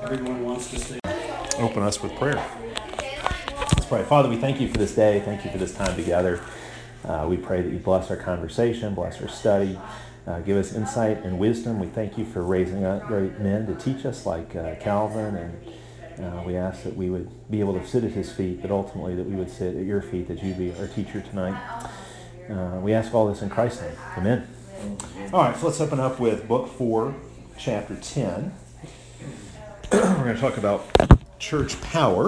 Everyone wants to stay. Open us with prayer. Let's pray. Father, we thank you for this day. Thank you for this time together. We pray that you bless our conversation, bless our study, give us insight and wisdom. We thank you for raising up great men to teach us like Calvin, and we ask that we would be able to sit at his feet, but ultimately that we would sit at your feet, that you be our teacher tonight. We ask all this in Christ's name. Amen. All right, so let's open up with Book 4, Chapter 10. We're going to talk about church power,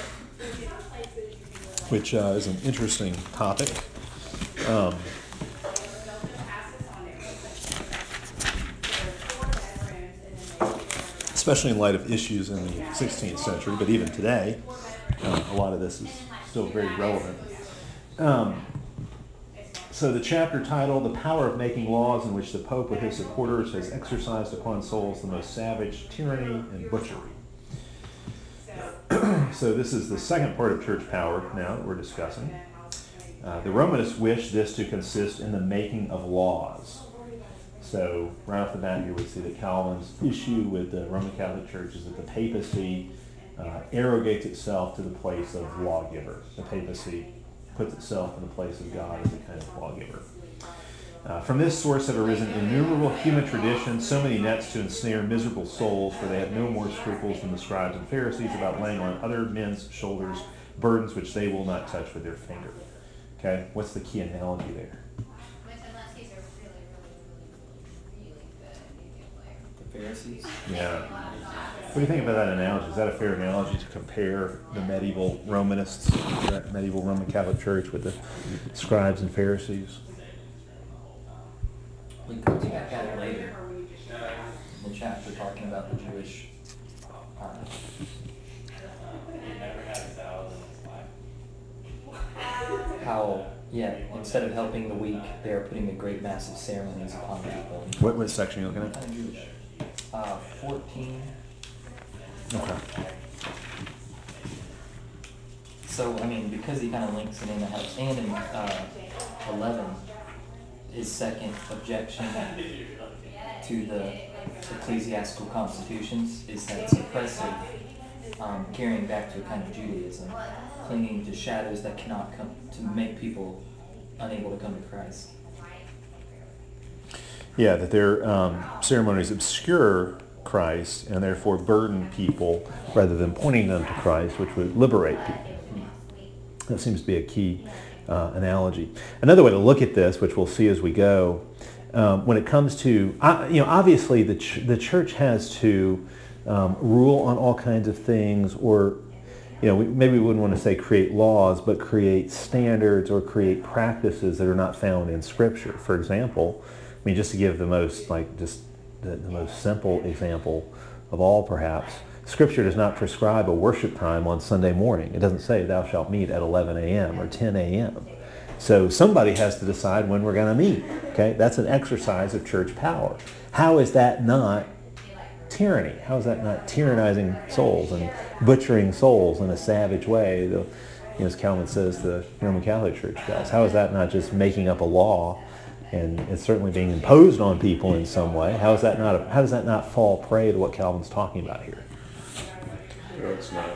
which is an interesting topic. Especially in light of issues in the 16th century, but even today, a lot of this is still very relevant. So the chapter titled, The Power of Making Laws in which the Pope with his supporters has exercised upon souls the most savage tyranny and butchery. So this is the second part of church power now that we're discussing. The Romanists wish this to consist in the making of laws. So right off the bat here we see that Calvin's issue with the Roman Catholic Church is that the papacy arrogates itself to the place of lawgiver. The papacy puts itself in the place of God as a kind of lawgiver. From this source have arisen innumerable human traditions, so many nets to ensnare miserable souls, for they have no more scruples than the scribes and Pharisees about laying on other men's shoulders burdens which they will not touch with their finger. Okay, what's the key analogy there? The Pharisees? Yeah. What do you think about that analogy? Is that a fair analogy to compare the medieval Romanists, the medieval Roman Catholic Church, with the scribes and Pharisees? We come to that later in the chapter talking about the Jewish how, instead of helping the weak, they are putting a great mass of ceremonies upon people. What section are you looking at? Kind of Jewish. 14. Okay. So, because he kind of links it in, it helps. And in 11, his second objection to the ecclesiastical constitutions is that it's oppressive, carrying back to a kind of Judaism, clinging to shadows that cannot come to make people unable to come to Christ. Yeah, that their ceremonies obscure Christ and therefore burden people rather than pointing them to Christ, which would liberate people. That seems to be a key analogy. Another way to look at this, which we'll see as we go, when it comes to, obviously the church has to rule on all kinds of things, or maybe we wouldn't want to say create laws, but create standards or create practices that are not found in Scripture. For example, just to give the most the most simple example of all, perhaps, Scripture does not prescribe a worship time on Sunday morning. It doesn't say thou shalt meet at 11 a.m. or 10 a.m. So somebody has to decide when we're going to meet. Okay, that's an exercise of church power. How is that not tyranny? How is that not tyrannizing souls and butchering souls in a savage way, as Calvin says the Roman Catholic Church does? How is that not just making up a law, and it's certainly being imposed on people in some way? How does that not fall prey to what Calvin's talking about here? No, it's not.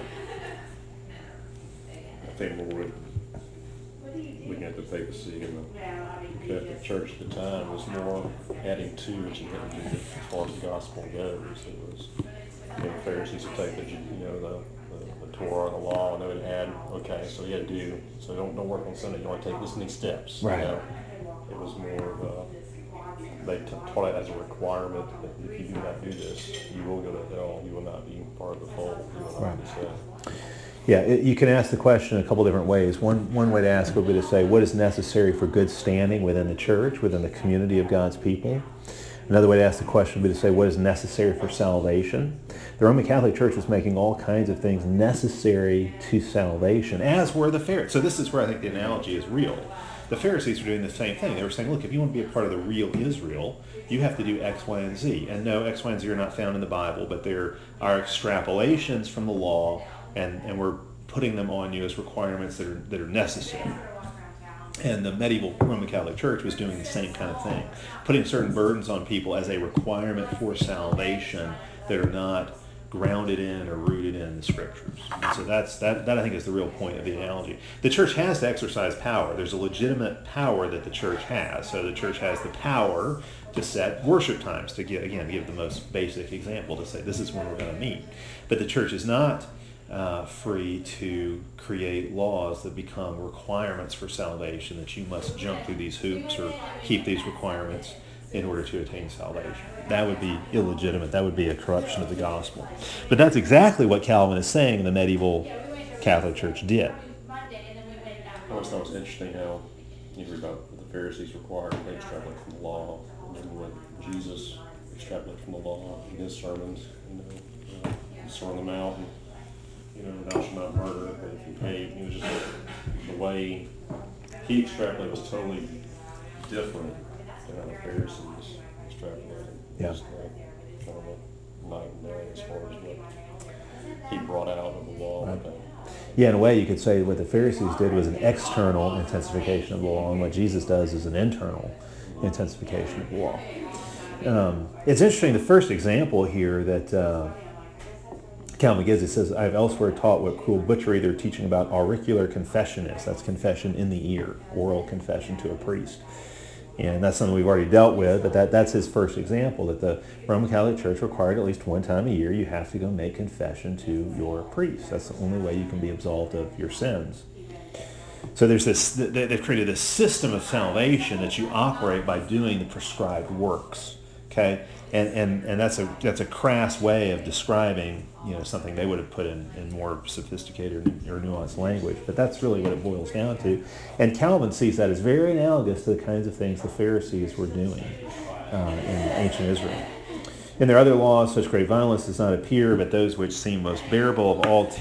I think more looking at the papacy and the Catholic Church at the time was more adding to what you had to do as far as the gospel goes. It was, the Pharisees would take the Torah, the law, and they would add, okay, so you had to do, so don't work on Sunday, you want to take this many steps. Right. It was more of they taught it as a requirement that if you do not do this, you will go to hell. You will not be part of the fold. You will not be saved. Yeah, you can ask the question a couple different ways. One way to ask would be to say, what is necessary for good standing within the church, within the community of God's people? Another way to ask the question would be to say, what is necessary for salvation? The Roman Catholic Church was making all kinds of things necessary to salvation, as were the Pharisees. So this is where I think the analogy is real. The Pharisees were doing the same thing. They were saying, look, if you want to be a part of the real Israel, you have to do X, Y, and Z. And no, X, Y, and Z are not found in the Bible, but they're our extrapolations from the law, and we're putting them on you as requirements that are necessary. And the medieval Roman Catholic Church was doing the same kind of thing, putting certain burdens on people as a requirement for salvation that are not grounded in or rooted in the Scriptures. And so that I think is the real point of the analogy. The church has to exercise power. There's a legitimate power that the church has. So the church has the power to set worship times, to give the most basic example, to say this is when we're going to meet. But the church is not free to create laws that become requirements for salvation, that you must jump through these hoops or keep these requirements in order to attain salvation. That would be illegitimate. That would be a corruption of the gospel. But that's exactly what Calvin is saying the medieval Catholic Church did. I always thought it was interesting how you read about what the Pharisees required, they extrapolate from the law, and then what Jesus extrapolated from the law in his sermons, Sermon on the Mount, and, thou shalt not murder, but if you hate, it was just the way he extrapolated was totally different than how the Pharisees extrapolated. Yeah. Just like, kind of a night and day as far as what he brought out of the law. Right. Yeah, in a way you could say what the Pharisees did was an external intensification of the law, and what Jesus does is an internal intensification of the law. It's interesting, the first example here that Calvin gives, it says, I have elsewhere taught what cruel butchery they're teaching about auricular confession is. That's confession in the ear, oral confession to a priest. And that's something we've already dealt with, but that's his first example, that the Roman Catholic Church required at least one time a year you have to go make confession to your priest. That's the only way you can be absolved of your sins. So there's this, they've created this system of salvation that you operate by doing the prescribed works, okay? And that's a crass way of describing something they would have put in more sophisticated or nuanced language, but that's really what it boils down to. And Calvin sees that as very analogous to the kinds of things the Pharisees were doing in ancient Israel. In their other laws, such great violence does not appear, but those which seem most bearable of all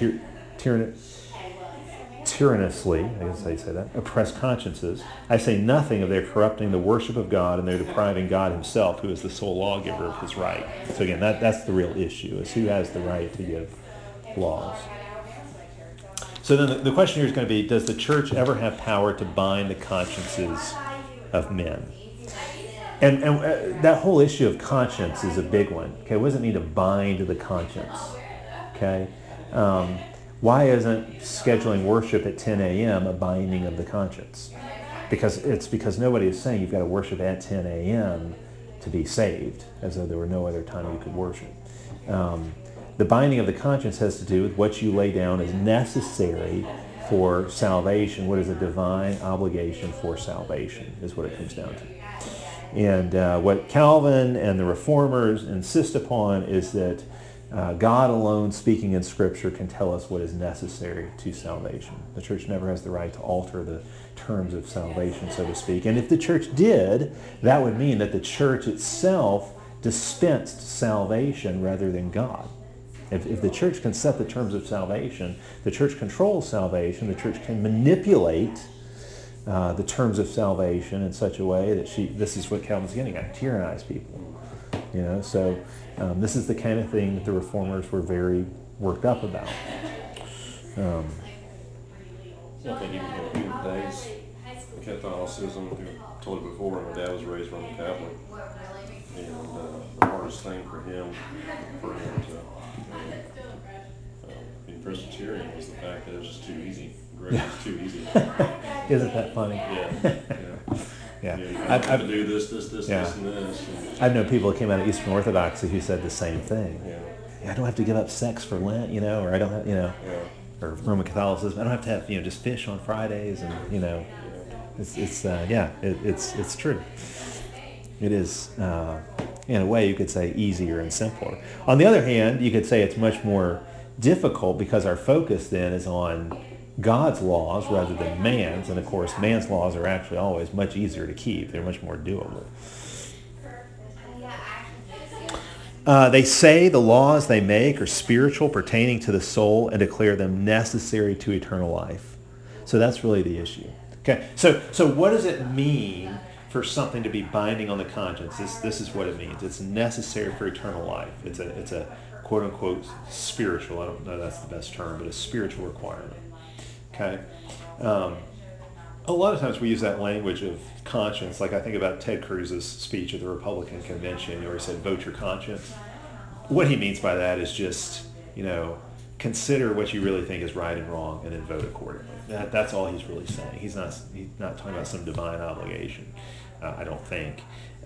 tyrannously, I guess I say that, oppress consciences. I say nothing of their corrupting the worship of God and their depriving God himself, who is the sole lawgiver of his right. So again, that's the real issue, is who has the right to give laws. So then the question here is going to be, does the church ever have power to bind the consciences of men? And that whole issue of conscience is a big one. Okay, what does it mean to bind the conscience? Okay. Why isn't scheduling worship at 10 a.m. a binding of the conscience? Because nobody is saying you've got to worship at 10 a.m. to be saved, as though there were no other time you could worship. The binding of the conscience has to do with what you lay down as necessary for salvation, what is a divine obligation for salvation, is what it comes down to. And what Calvin and the Reformers insist upon is that God alone, speaking in Scripture, can tell us what is necessary to salvation. The church never has the right to alter the terms of salvation, so to speak. And if the church did, that would mean that the church itself dispensed salvation rather than God. If the church can set the terms of salvation, the church controls salvation, the church can manipulate the terms of salvation in such a way that this is what Calvin's getting at, tyrannize people. So this is the kind of thing that the Reformers were very worked up about. I think even in the days of Catholicism, I told you before, my dad was raised Roman Catholic, and the hardest thing for him to be Presbyterian was the fact that it was just too easy. Grace was too easy. Isn't that funny? Yeah. Yeah. You have to do this, yeah. this, and this. And, I've known people that came out of Eastern Orthodoxy who said the same thing. Yeah. I don't have to give up sex for Lent, or I don't have, Yeah. or Roman Catholicism. I don't have to have, just fish on Fridays, and Yeah. it's true. It is, in a way, you could say easier and simpler. On the other hand, you could say it's much more difficult because our focus then is on God's laws rather than man's, and of course man's laws are actually always much easier to keep. They're much more doable. They say the laws they make are spiritual, pertaining to the soul, and declare them necessary to eternal life. So that's really the issue. Okay, so what does it mean for something to be binding on the conscience? This is what it means. It's necessary for eternal life. It's a quote unquote spiritual, I don't know that's the best term, but a spiritual requirement. Okay. A lot of times we use that language of conscience, like I think about Ted Cruz's speech at the Republican convention, where he said, vote your conscience. what he means by that is just, consider what you really think is right and wrong and then vote accordingly. That's all he's really saying. He's not talking about some divine obligation, I don't think.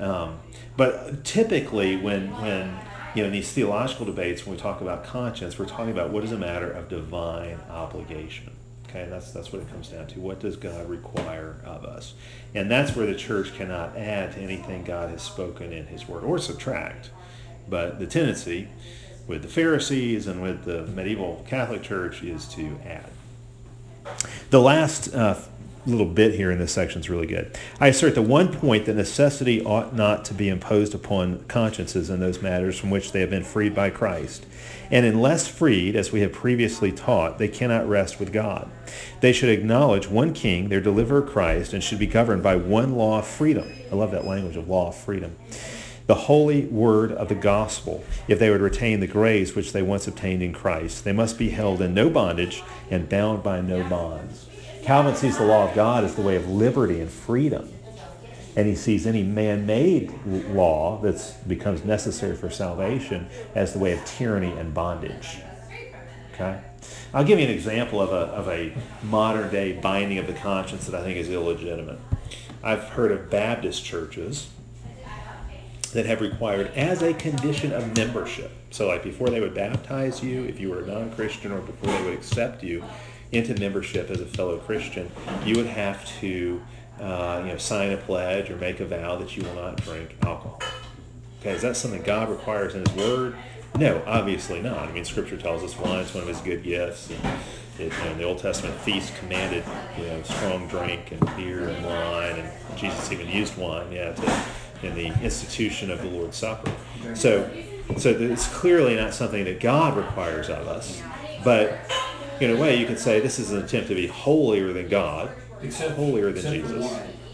But typically when in these theological debates, when we talk about conscience, we're talking about what is a matter of divine obligation. Okay, and that's what it comes down to. What does God require of us? And that's where the church cannot add to anything God has spoken in his word, or subtract. But the tendency with the Pharisees and with the medieval Catholic Church is to add. The last little bit here in this section is really good. I assert that one point, that necessity ought not to be imposed upon consciences in those matters from which they have been freed by Christ. And unless freed, as we have previously taught, they cannot rest with God. They should acknowledge one king, their deliverer Christ, and should be governed by one law of freedom. I love that language of law of freedom. The holy word of the gospel. If they would retain the grace which they once obtained in Christ, they must be held in no bondage and bound by no bonds. Calvin sees the law of God as the way of liberty and freedom. And he sees any man-made law that becomes necessary for salvation as the way of tyranny and bondage. Okay? I'll give you an example of a modern-day binding of the conscience that I think is illegitimate. I've heard of Baptist churches that have required as a condition of membership. So like before they would baptize you, if you were a non-Christian, or before they would accept you into membership as a fellow Christian, you would have to sign a pledge or make a vow that you will not drink alcohol. Okay, is that something God requires in his word? No, obviously not. I mean, Scripture tells us wine's one of his good gifts. And in the Old Testament feast commanded strong drink and beer and wine, and Jesus even used wine, in the institution of the Lord's Supper. So it's clearly not something that God requires of us. But in a way, you could say this is an attempt to be holier than God, holier than Jesus.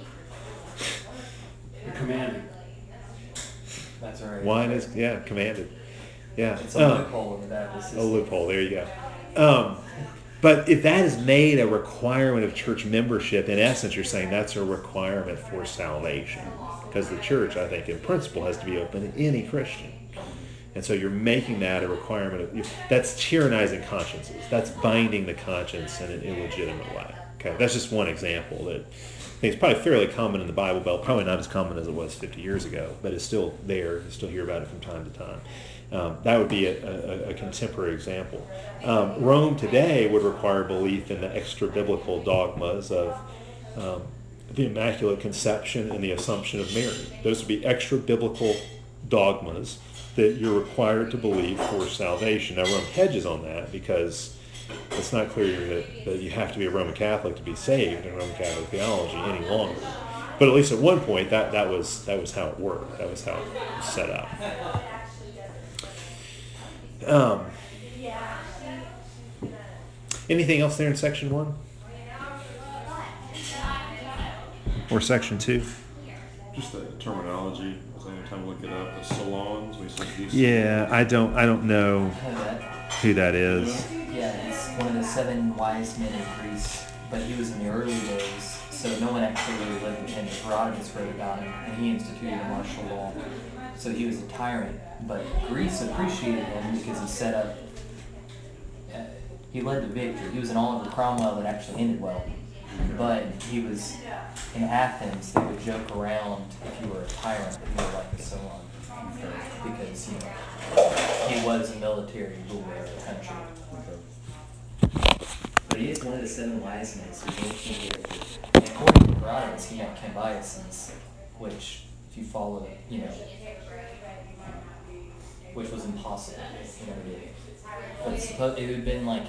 You're commanded. That's right. Wine is, commanded. Yeah. It's a loophole in that. A loophole, there you go. But if that is made a requirement of church membership, in essence, you're saying that's a requirement for salvation. Because the church, I think, in principle, has to be open to any Christian. And so you're making that a requirement. That's tyrannizing consciences. That's binding the conscience in an illegitimate way. Okay, that's just one example that I think is probably fairly common in the Bible Belt. Probably not as common as it was 50 years ago, but it's still there. You still hear about it from time to time. That would be a contemporary example. Rome today would require belief in the extra-biblical dogmas of the Immaculate Conception and the Assumption of Mary. Those would be extra-biblical dogmas that you're required to believe for salvation. Now, Rome hedges on that because it's not clear that you have to be a Roman Catholic to be saved in Roman Catholic theology any longer. But at least at one point, that was how it worked. That was how it was set up. Anything else there in section 1? Or section 2? Just the terminology. Was there any time to look it up? The salons. We said these. Yeah, I don't know who that is. Yeah, he's one of the 7 wise men in Greece, but he was in the early days, so no one actually really lived with him. Herodotus wrote about him, and he instituted a martial law. So he was a tyrant, but Greece appreciated him because he set up. He led to victory. He was an Oliver Cromwell that actually ended well. But he was in Athens. They would joke around if you were a tyrant that you were like a Solon, because he was a military ruler of the country. But he is one of the 7 wise men. So and according to Herodotus, he met Cambyses, which, if you follow, which was impossible. But it would have been like.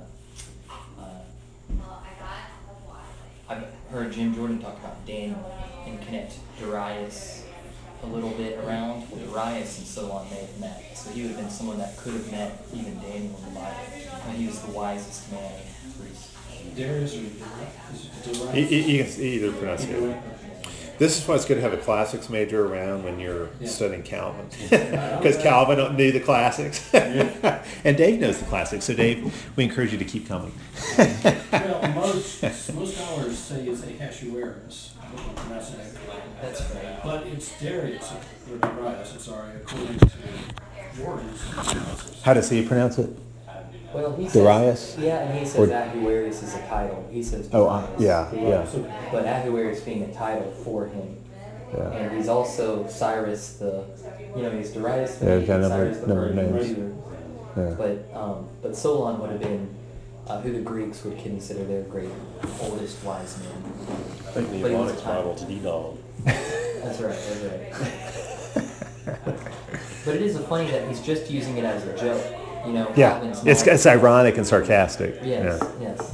I've heard Jim Jordan talk about Daniel and connect Darius a little bit around. Darius and so on may have met. So he would have been someone that could have met even Daniel in the Bible. And he was the wisest man in Greece. Darius or Darius? You can either pronounce it. This is why it's good to have a classics major around when you're studying Calvin. Because Calvin knew the classics. And Dave knows the classics. So Dave, we encourage you to keep coming. Well, most scholars say it's Ahasuerus. That's right. But it's Darius, or Darius, I'm sorry, according to Darius. How does he pronounce it? Well, he Darius? says, yeah, and he says Or- Ahasuerus is a title. He says Oh, Darius. yeah. But Ahasuerus being a title for him. Yeah. And he's also Cyrus the, he's Darius the Yeah, Mede, got a Cyrus the number of Persian names. ruler. Yeah. But Solon would have been who the Greeks would consider their great oldest wise men. I think the But he was Ebonics a title. Bible's Edom. That's right. But it is funny that he's just using it as a joke. Yeah, Calvin's it's not- ironic and sarcastic. Yes, Yeah. yes.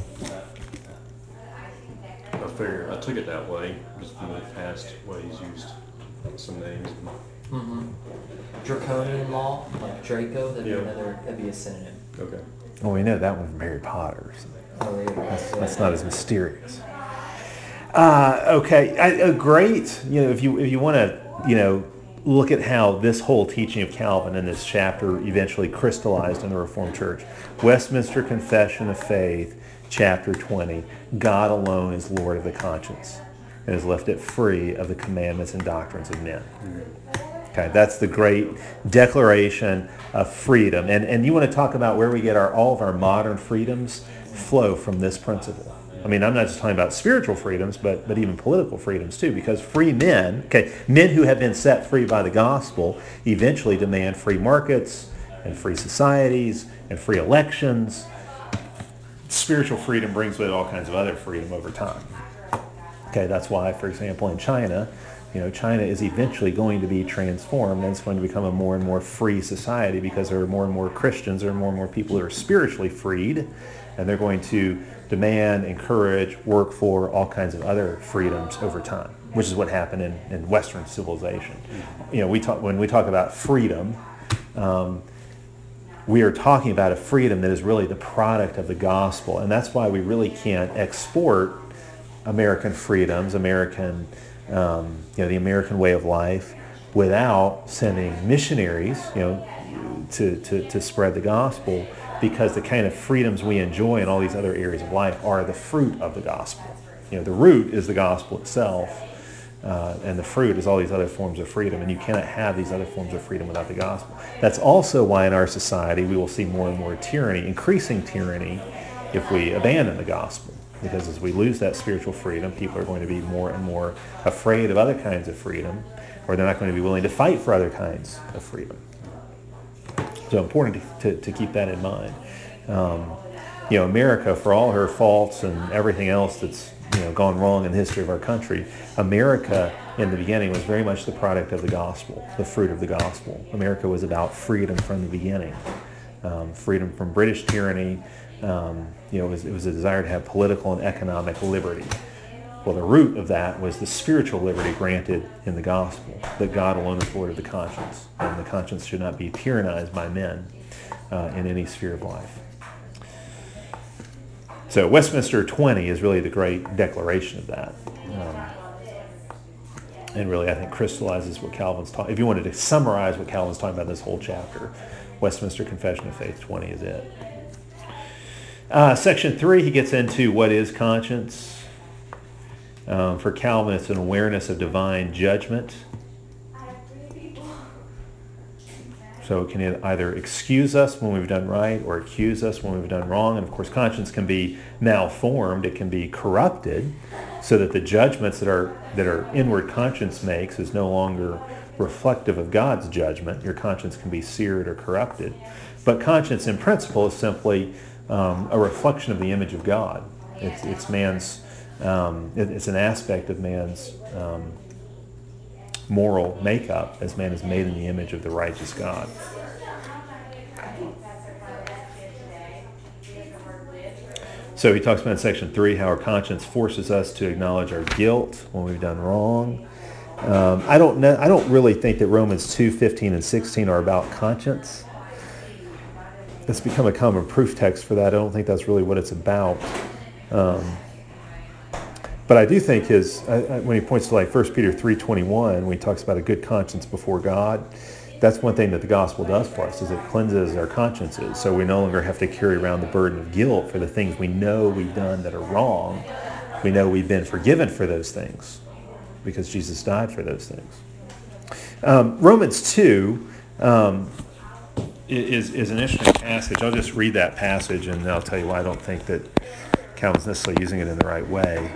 I figured, I took it that way, just from the past way he's used some names. Mm-hmm. Draconian law, like Draco, Yeah. that'd be a synonym. Okay. Well, we know that one from Harry Potter. So Oh, there you go. that's not as mysterious. Okay, a great. If you want to, look at how this whole teaching of Calvin in this chapter eventually crystallized in the Reformed Church. Westminster Confession of Faith, chapter 20. God alone is Lord of the conscience and has left it free of the commandments and doctrines of men. Okay, that's the great declaration of freedom. And you want to talk about where we get all of our modern freedoms flow from this principle. I mean, I'm not just talking about spiritual freedoms, but even political freedoms too, because free men, men who have been set free by the gospel, eventually demand free markets and free societies and free elections. Spiritual freedom brings with it all kinds of other freedom over time. Okay, that's why, for example, in China, China is eventually going to be transformed and it's going to become a more and more free society because there are more and more Christians, there are more and more people that are spiritually freed, and they're going to demand, encourage, work for all kinds of other freedoms over time, which is what happened in Western civilization. When we talk about freedom, we are talking about a freedom that is really the product of the gospel, and that's why we really can't export American freedoms, the American way of life, without sending missionaries, to spread the gospel, because the kind of freedoms we enjoy in all these other areas of life are the fruit of the gospel. The root is the gospel itself, and the fruit is all these other forms of freedom, and you cannot have these other forms of freedom without the gospel. That's also why in our society we will see more and more tyranny, increasing tyranny, if we abandon the gospel. Because as we lose that spiritual freedom, people are going to be more and more afraid of other kinds of freedom, or they're not going to be willing to fight for other kinds of freedom. So important to keep that in mind. America, for all her faults and everything else that's gone wrong in the history of our country, America in the beginning was very much the product of the gospel, the fruit of the gospel. America was about freedom from the beginning, freedom from British tyranny. It was a desire to have political and economic liberty. Well, the root of that was the spiritual liberty granted in the gospel, that God alone is Lord of the conscience, and the conscience should not be tyrannized by men in any sphere of life. So Westminster 20 is really the great declaration of that. And really, I think, crystallizes what Calvin's talking. If you wanted to summarize what Calvin's talking about in this whole chapter, Westminster Confession of Faith 20 is it. Section 3, he gets into what is conscience. For Calvin, it's an awareness of divine judgment. So it can either excuse us when we've done right or accuse us when we've done wrong. And of course, conscience can be malformed. It can be corrupted so that the judgments that our inward conscience makes is no longer reflective of God's judgment. Your conscience can be seared or corrupted. But conscience in principle is simply a reflection of the image of God. It's man's. It's an aspect of man's moral makeup, as man is made in the image of the righteous God. So he talks about in section 3 how our conscience forces us to acknowledge our guilt when we've done wrong. I don't really think that Romans 2:15 and 16 are about conscience. It's become a common proof text for that. I don't think that's really what it's about. But I do think when he points to like 1 Peter 3:21, when he talks about a good conscience before God, that's one thing that the gospel does for us, is it cleanses our consciences. So we no longer have to carry around the burden of guilt for the things we know we've done that are wrong. We know we've been forgiven for those things because Jesus died for those things. Romans 2, is an interesting passage. I'll just read that passage and then I'll tell you why I don't think that Calvin's necessarily using it in the right way.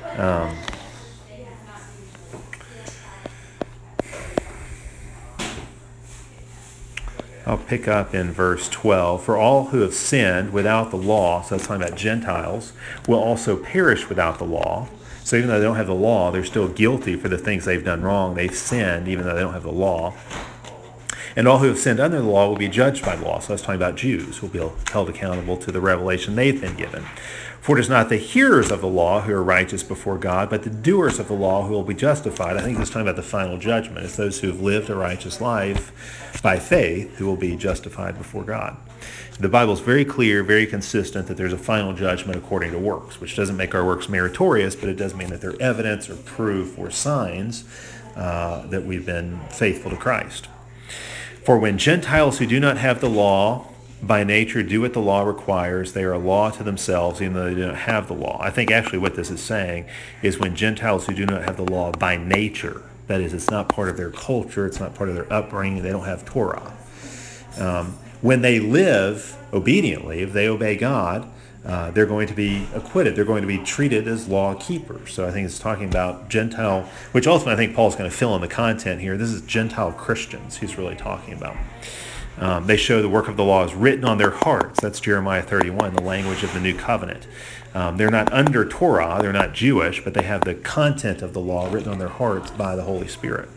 I'll pick up in verse 12. For all who have sinned without the law, so that's talking about Gentiles, will also perish without the law. So even though they don't have the law, they're still guilty for the things they've done wrong. They've sinned even though they don't have the law. And all who have sinned under the law will be judged by the law. So that's talking about Jews who will be held accountable to the revelation they've been given. For it is not the hearers of the law who are righteous before God, but the doers of the law who will be justified. I think it's talking about the final judgment. It's those who have lived a righteous life by faith who will be justified before God. The Bible is very clear, very consistent that there's a final judgment according to works, which doesn't make our works meritorious, but it does mean that they're evidence or proof or signs that we've been faithful to Christ. For when Gentiles who do not have the law by nature do what the law requires, they are a law to themselves even though they do not have the law. I think actually what this is saying is when Gentiles who do not have the law by nature, that is, it's not part of their culture, it's not part of their upbringing, they don't have Torah. When they live obediently, if they obey God, they're going to be acquitted. They're going to be treated as law keepers. So I think it's talking about Gentile, which ultimately I think Paul's going to fill in the content here. This is Gentile Christians he's really talking about. They show the work of the law is written on their hearts. That's Jeremiah 31, the language of the new covenant. They're not under Torah, they're not Jewish, but they have the content of the law written on their hearts by the Holy Spirit.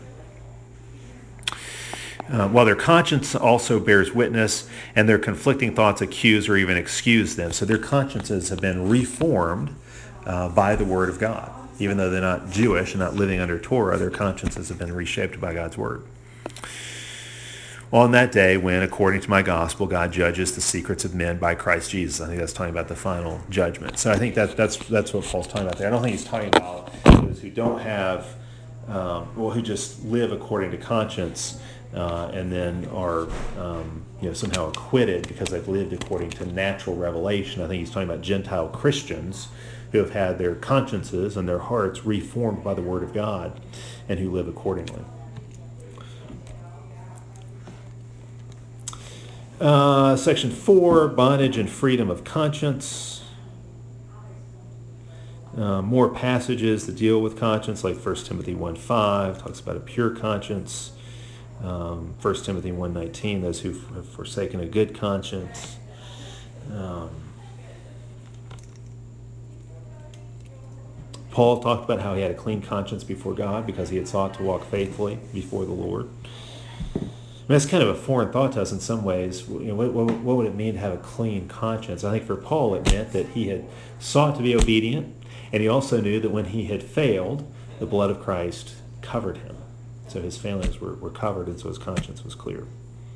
While their conscience also bears witness, and their conflicting thoughts accuse or even excuse them. So their consciences have been reformed by the Word of God. Even though they're not Jewish and not living under Torah, their consciences have been reshaped by God's Word. On that day when, according to my gospel, God judges the secrets of men by Christ Jesus. I think that's talking about the final judgment. So I think that's what Paul's talking about there. I don't think he's talking about those who don't have, who just live according to conscience and then are somehow acquitted because they've lived according to natural revelation. I think he's talking about Gentile Christians who have had their consciences and their hearts reformed by the Word of God and who live accordingly. Section 4, bondage and freedom of conscience. More passages that deal with conscience, like 1 Timothy 1:5 talks about a pure conscience. 1 Timothy 1:19, those who have forsaken a good conscience. Paul talked about how he had a clean conscience before God because he had sought to walk faithfully before the Lord. I mean, that's kind of a foreign thought to us in some ways. What would it mean to have a clean conscience? I think for Paul it meant that he had sought to be obedient, and he also knew that when he had failed, the blood of Christ covered him. So his failings were covered, and so his conscience was clear.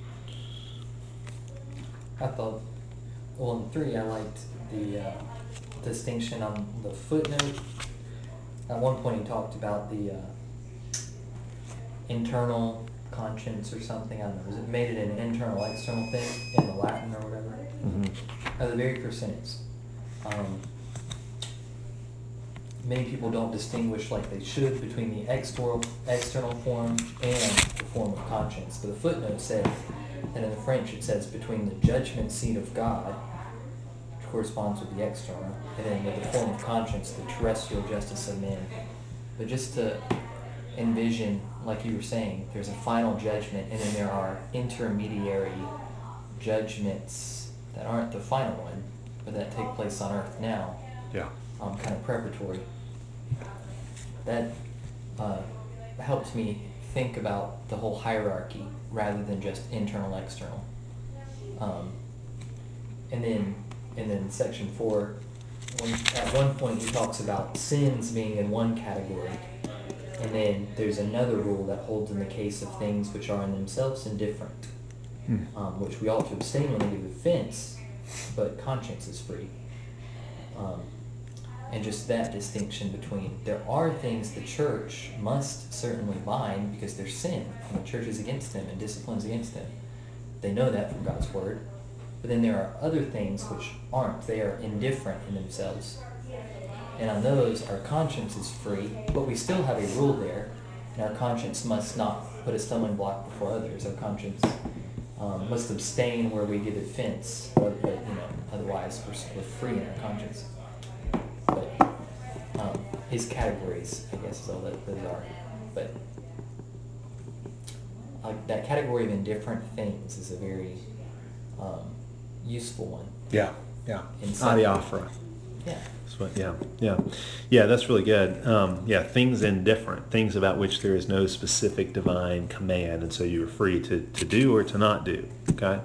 I thought, in 3, I liked the distinction on the footnote. At one point he talked about the internal conscience or something. I don't know. Was it made it an internal, external thing in the Latin or whatever? Mm-hmm. The very first sentence. Many people don't distinguish like they should between the external form and the form of conscience. But the footnote says, and in the French it says, between the judgment seat of God, which corresponds with the external, and then with the form of conscience, the terrestrial justice of men. But just to envision, like you were saying, there's a final judgment, and then there are intermediary judgments that aren't the final one, but that take place on earth now. Yeah. Kind of preparatory. That helped me think about the whole hierarchy rather than just internal, external. And then section 4, at one point he talks about sins being in one category, and then there's another rule that holds in the case of things which are in themselves indifferent, which we ought to abstain when they give offense, but conscience is free. And just that distinction between, there are things the church must certainly bind because there's sin, and the church is against them and disciplines against them. They know that from God's word. But then there are other things which aren't. They are indifferent in themselves. And on those, our conscience is free, but we still have a rule there, and our conscience must not put a stumbling block before others. Our conscience must abstain where we give offense, but otherwise we're free in our conscience. But his categories, I guess, is all that those are. But that category of indifferent things is a very useful one. Yeah. Adiaphora. Yeah. Yeah, that's really good. Things indifferent, things about which there is no specific divine command, and so you are free to do or to not do. Okay.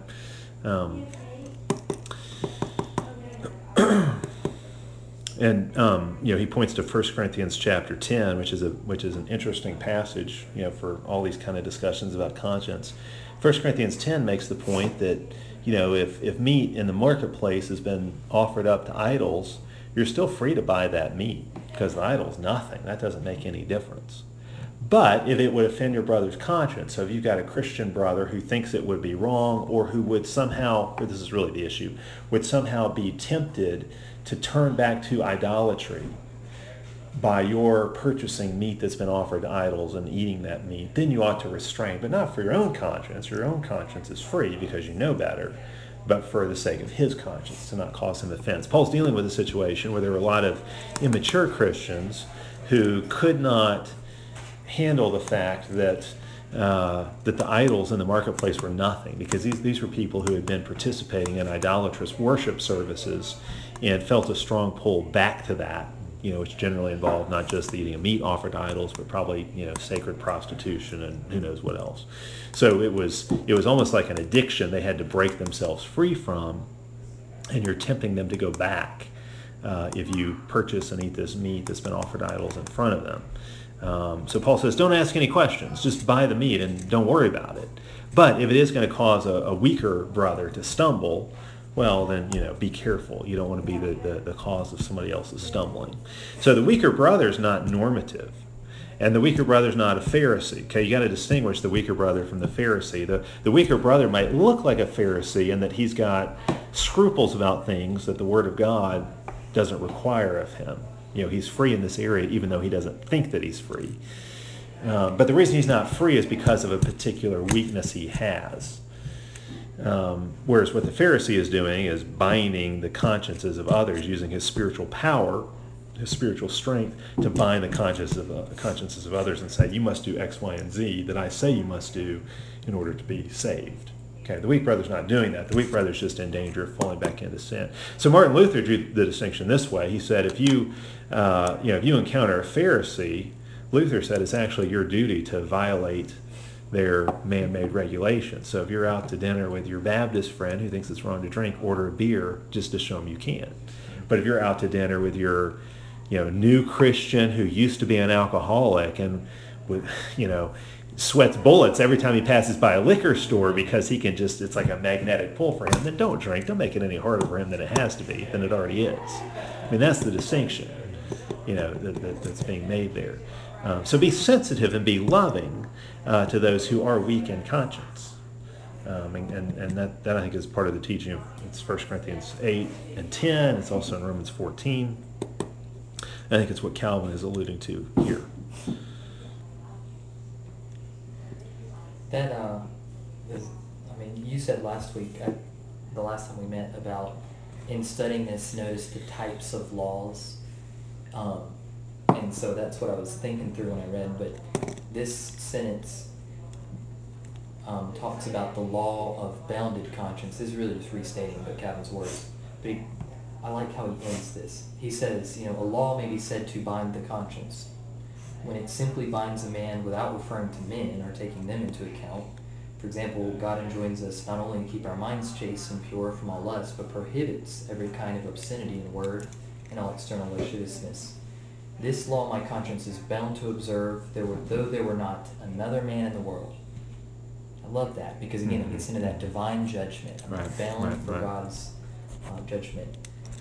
He points to 1 Corinthians chapter 10, which is an interesting passage, for all these kind of discussions about conscience. 1 Corinthians 10 makes the point that, if meat in the marketplace has been offered up to idols, you're still free to buy that meat because the idol's nothing. That doesn't make any difference. But if it would offend your brother's conscience, so if you've got a Christian brother who thinks it would be wrong, or who would somehow, or this is really the issue, would somehow be tempted to turn back to idolatry by your purchasing meat that's been offered to idols and eating that meat, then you ought to restrain, but not for your own conscience. Your own conscience is free because you know better, but for the sake of his conscience, to not cause him offense. Paul's dealing with a situation where there were a lot of immature Christians who could not handle the fact that the idols in the marketplace were nothing, because these were people who had been participating in idolatrous worship services and felt a strong pull back to that, which generally involved not just the eating of meat offered to idols, but probably, sacred prostitution and who knows what else. So it was almost like an addiction they had to break themselves free from, and you're tempting them to go back if you purchase and eat this meat that's been offered to idols in front of them. So Paul says, don't ask any questions, just buy the meat and don't worry about it. But if it is going to cause a weaker brother to stumble, well, then, be careful. You don't want to be the cause of somebody else's stumbling. So the weaker brother is not normative. And the weaker brother is not a Pharisee. Okay, you got to distinguish the weaker brother from the Pharisee. The weaker brother might look like a Pharisee in that he's got scruples about things that the Word of God doesn't require of him. He's free in this area even though he doesn't think that he's free. But the reason he's not free is because of a particular weakness he has. Whereas what the Pharisee is doing is binding the consciences of others, using his spiritual power, his spiritual strength, to bind the consciences of others and say, you must do X, Y, and Z that I say you must do in order to be saved. Okay, the weak brother's not doing that. The weak brother's just in danger of falling back into sin. So Martin Luther drew the distinction this way. He said, if you encounter a Pharisee, Luther said it's actually your duty to violate their man-made regulations. So if you're out to dinner with your Baptist friend who thinks it's wrong to drink, order a beer just to show him you can. But if you're out to dinner with your new Christian who used to be an alcoholic and sweats bullets every time he passes by a liquor store because he can it's like a magnetic pull for him, then don't drink. Don't make it any harder for him than it has to be, than it already is. I mean, that's the distinction, that's being made there. So be sensitive and be loving to those who are weak in conscience. And that I think is part of the teaching of it's 1 Corinthians 8 and 10. It's also in Romans 14. I think it's what Calvin is alluding to here. That you said last week, the last time we met, about in studying this, notice the types of laws. And so that's what I was thinking through when I read. But this sentence talks about the law of bounded conscience. This is really just restating Calvin's words. But I like how he ends this. He says, a law may be said to bind the conscience when it simply binds a man without referring to men or taking them into account. For example, God enjoins us not only to keep our minds chaste and pure from all lust, but prohibits every kind of obscenity in word and all external lasciviousness. This law my conscience is bound to observe, though there were not another man in the world. I love that, because again, it gets into that divine judgment. I'm bound for God's judgment.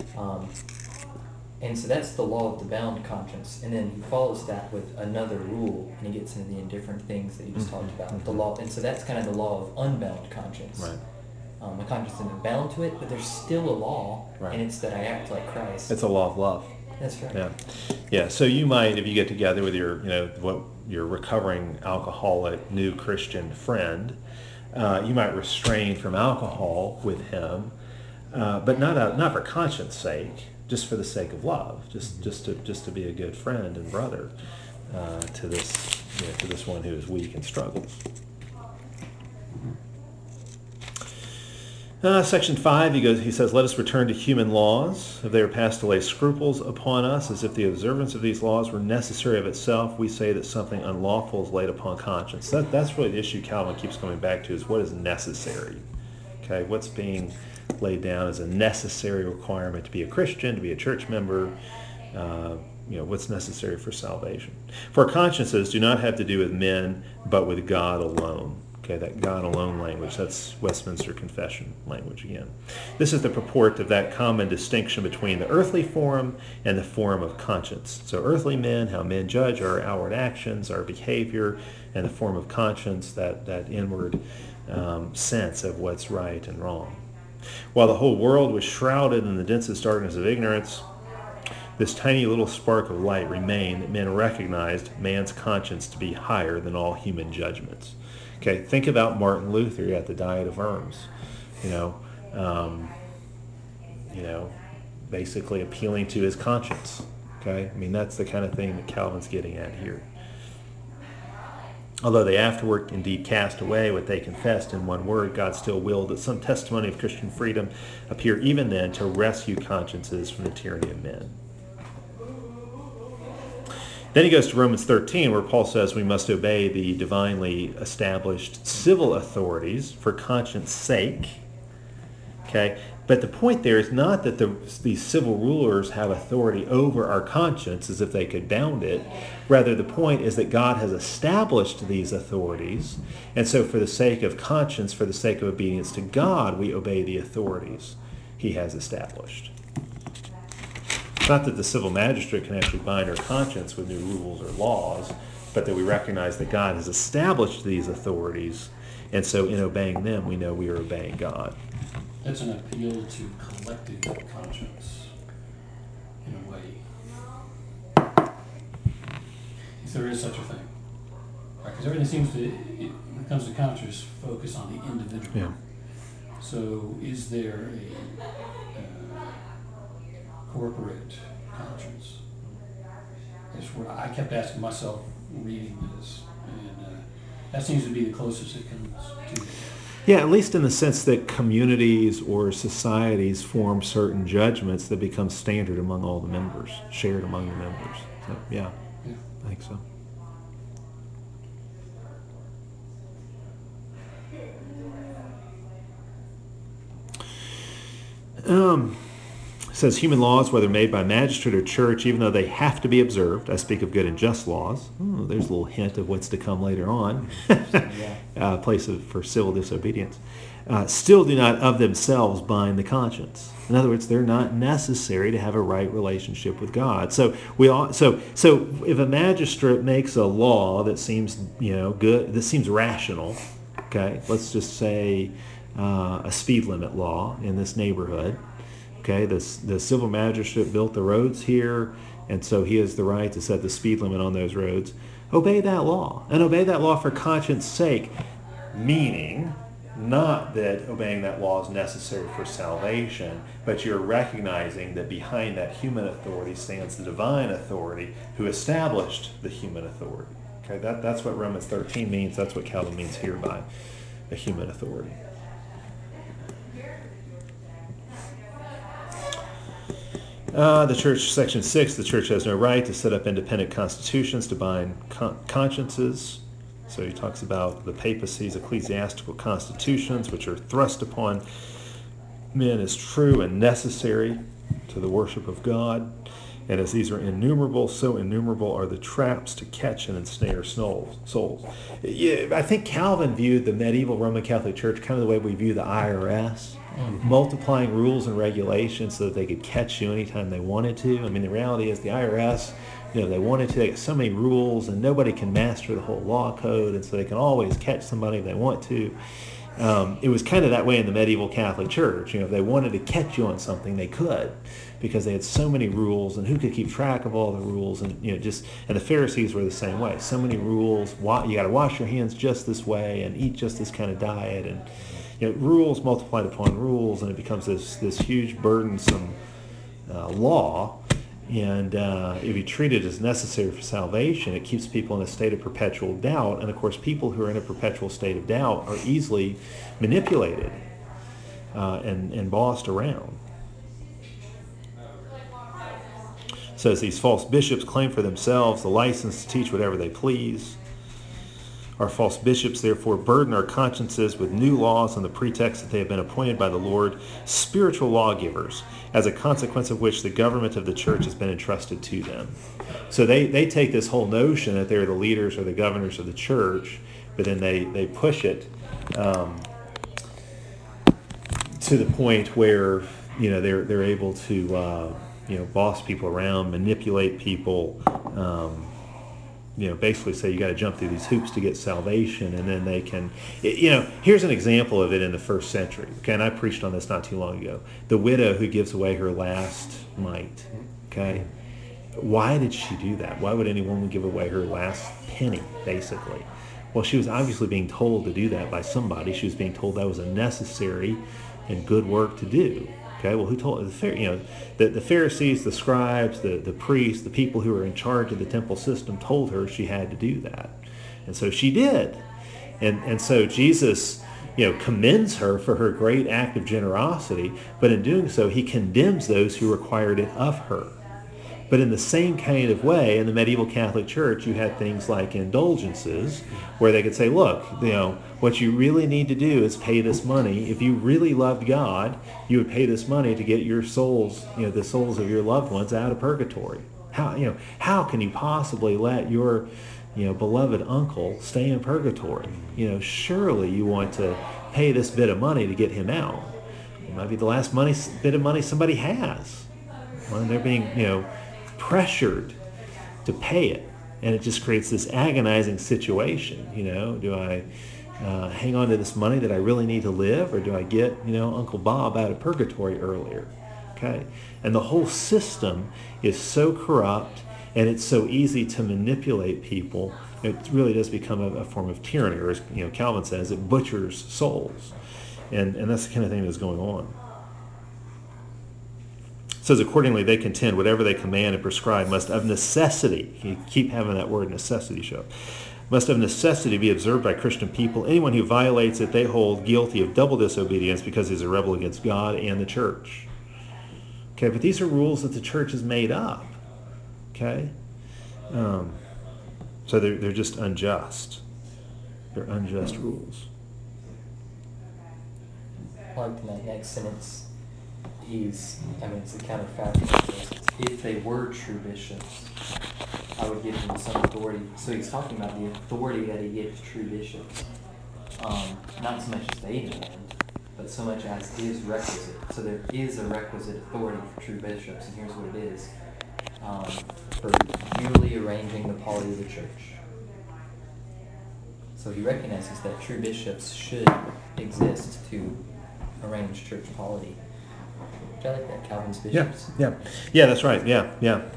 And so that's the law of the bound conscience. And then he follows that with another rule, and he gets into the indifferent things that you just talked about. The law, and so that's kind of the law of unbound conscience. Right. My conscience isn't bound to it, but there's still a law, and it's that I act like Christ. It's a law of love. That's right. Yeah. So you might, if you get together with your recovering alcoholic new Christian friend, You might refrain from alcohol with him, but not for conscience sake, just for the sake of love, just to be a good friend and brother to this one who is weak and struggles. Section 5, he says, let us return to human laws. If they are passed to lay scruples upon us, as if the observance of these laws were necessary of itself, we say that something unlawful is laid upon conscience. That's really the issue Calvin keeps coming back to, is what is necessary. Okay, what's being laid down as a necessary requirement to be a Christian, to be a church member, what's necessary for salvation. For consciences do not have to do with men, but with God alone. Okay, that God alone language, that's Westminster Confession language again. This is the purport of that common distinction between the earthly form and the form of conscience. So earthly men, how men judge our outward actions, our behavior, and the form of conscience, that inward sense of what's right and wrong. While the whole world was shrouded in the densest darkness of ignorance, this tiny little spark of light remained that men recognized man's conscience to be higher than all human judgments. Okay, think about Martin Luther at the Diet of Worms, basically appealing to his conscience. Okay, I mean, that's the kind of thing that Calvin's getting at here. Although they afterward indeed cast away what they confessed in one word, God still willed that some testimony of Christian freedom appear even then to rescue consciences from the tyranny of men. Then he goes to Romans 13, where Paul says we must obey the divinely established civil authorities for conscience sake. Okay, but the point there is not that these civil rulers have authority over our conscience as if they could bound it. Rather, the point is that God has established these authorities, and so for the sake of conscience, for the sake of obedience to God, we obey the authorities he has established. It's not that the civil magistrate can actually bind our conscience with new rules or laws, but that we recognize that God has established these authorities, and so in obeying them, we know we are obeying God. That's an appeal to collective conscience, in a way. If there is such a thing. Because everything seems to, when it comes to conscience, focus on the individual. Yeah. So is there a corporate conscience? That's what I kept asking myself reading this, and that seems to be the closest it comes to. Yeah, at least in the sense that communities or societies form certain judgments that become standard among all the members, shared among the members. So, yeah, I think so. It says human laws, whether made by magistrate or church, even though they have to be observed, I speak of good and just laws. Oh, there's a little hint of what's to come later on. Place for civil disobedience. Still do not of themselves bind the conscience. In other words, they're not necessary to have a right relationship with God. So if a magistrate makes a law that seems good, that seems rational, okay, let's just say a speed limit law in this neighborhood. Okay, the civil magistrate built the roads here, and so he has the right to set the speed limit on those roads. Obey that law, and obey that law for conscience sake, meaning not that obeying that law is necessary for salvation, but you're recognizing that behind that human authority stands the divine authority who established the human authority. Okay, that's what Romans 13 means. That's what Calvin means here by a human authority. The church, section 6, the church has no right to set up independent constitutions to bind consciences. So he talks about the papacy's ecclesiastical constitutions, which are thrust upon men as true and necessary to the worship of God. And as these are innumerable, so innumerable are the traps to catch and ensnare souls. Yeah, I think Calvin viewed the medieval Roman Catholic Church kind of the way we view the IRS. Multiplying rules and regulations so that they could catch you anytime they wanted to. I mean, the reality is the IRS, they wanted to. They got so many rules, and nobody can master the whole law code, and so they can always catch somebody if they want to. It was kind of that way in the medieval Catholic Church. If they wanted to catch you on something, they could, because they had so many rules, and who could keep track of all the rules? And and the Pharisees were the same way. So many rules. You got to wash your hands just this way and eat just this kind of diet, and rules multiplied upon rules, and it becomes this huge burdensome law. And if you treat it as necessary for salvation, it keeps people in a state of perpetual doubt. And of course, people who are in a perpetual state of doubt are easily manipulated and bossed around. It says these false bishops claim for themselves the license to teach whatever they please. Our false bishops therefore burden our consciences with new laws on the pretext that they have been appointed by the Lord spiritual lawgivers, as a consequence of which the government of the church has been entrusted to them. So they take this whole notion that they're the leaders or the governors of the church, but then they push it to the point where they're able to boss people around, manipulate people. Basically say you got to jump through these hoops to get salvation, and then they can, here's an example of it in the first century. Okay, and I preached on this not too long ago. The widow who gives away her last mite. Okay, why did she do that? Why would any woman give away her last penny, basically? Well, she was obviously being told to do that by somebody. She was being told that was a necessary and good work to do. Okay, well, who told the Pharisees, the scribes, the priests, the people who were in charge of the temple system told her she had to do that, and so she did, and so Jesus, commends her for her great act of generosity, but in doing so, he condemns those who required it of her. But in the same kind of way, in the medieval Catholic Church, you had things like indulgences, where they could say, look, what you really need to do is pay this money. If you really loved God, you would pay this money to get your souls, the souls of your loved ones out of purgatory. How can you possibly let your, beloved uncle stay in purgatory? Surely you want to pay this bit of money to get him out. It might be the last bit of money somebody has. Well, they're being, pressured to pay it, and it just creates this agonizing situation. Do I hang on to this money that I really need to live, or do I get Uncle Bob out of purgatory earlier? Okay, and the whole system is so corrupt, and it's so easy to manipulate people. It really does become a form of tyranny, or as Calvin says, it butchers souls, and that's the kind of thing that's going on. It says, accordingly, they contend whatever they command and prescribe must of necessity, you keep having that word necessity show up, must of necessity be observed by Christian people. Anyone who violates it, they hold guilty of double disobedience because he's a rebel against God and the church. Okay, but these are rules that the church has made up. Okay? So they're just unjust. They're unjust rules. Like in that next sentence, it's a counterfactual. If they were true bishops, I would give them some authority. So he's talking about the authority that he gives true bishops. Not so much as they demand, but so much as is requisite. So there is a requisite authority for true bishops, and here's what it is. For duly arranging the polity of the church. So he recognizes that true bishops should exist to arrange church polity. I like that, Calvin's bishops. Yeah, that's right. Yeah.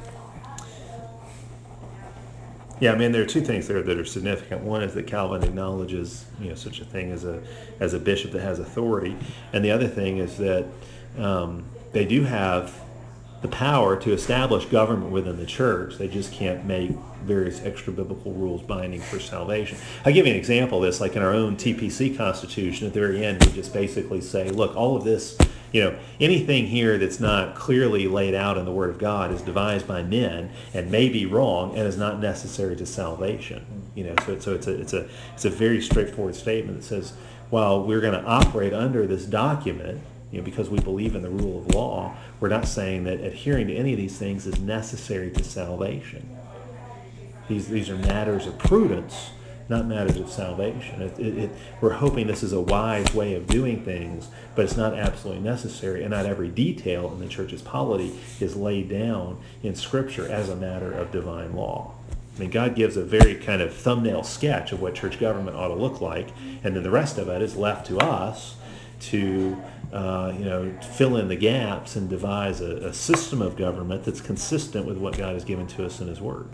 There are two things there that are significant. One is that Calvin acknowledges, such a thing as a bishop that has authority, and the other thing is that they do have the power to establish government within the church. They just can't make various extra biblical rules binding for salvation. I'll give you an example of this, like in our own TPC Constitution. At the very end, we just basically say, look, all of this, anything here that's not clearly laid out in the Word of God is devised by men and may be wrong and is not necessary to salvation. So it's a very straightforward statement that says, while we're going to operate under this document, because we believe in the rule of law, we're not saying that adhering to any of these things is necessary to salvation. These are matters of prudence, not matters of salvation. We're hoping this is a wise way of doing things, but it's not absolutely necessary, and not every detail in the church's polity is laid down in Scripture as a matter of divine law. I mean, God gives a very kind of thumbnail sketch of what church government ought to look like, and then the rest of it is left to us to fill in the gaps and devise a system of government that's consistent with what God has given to us in His Word.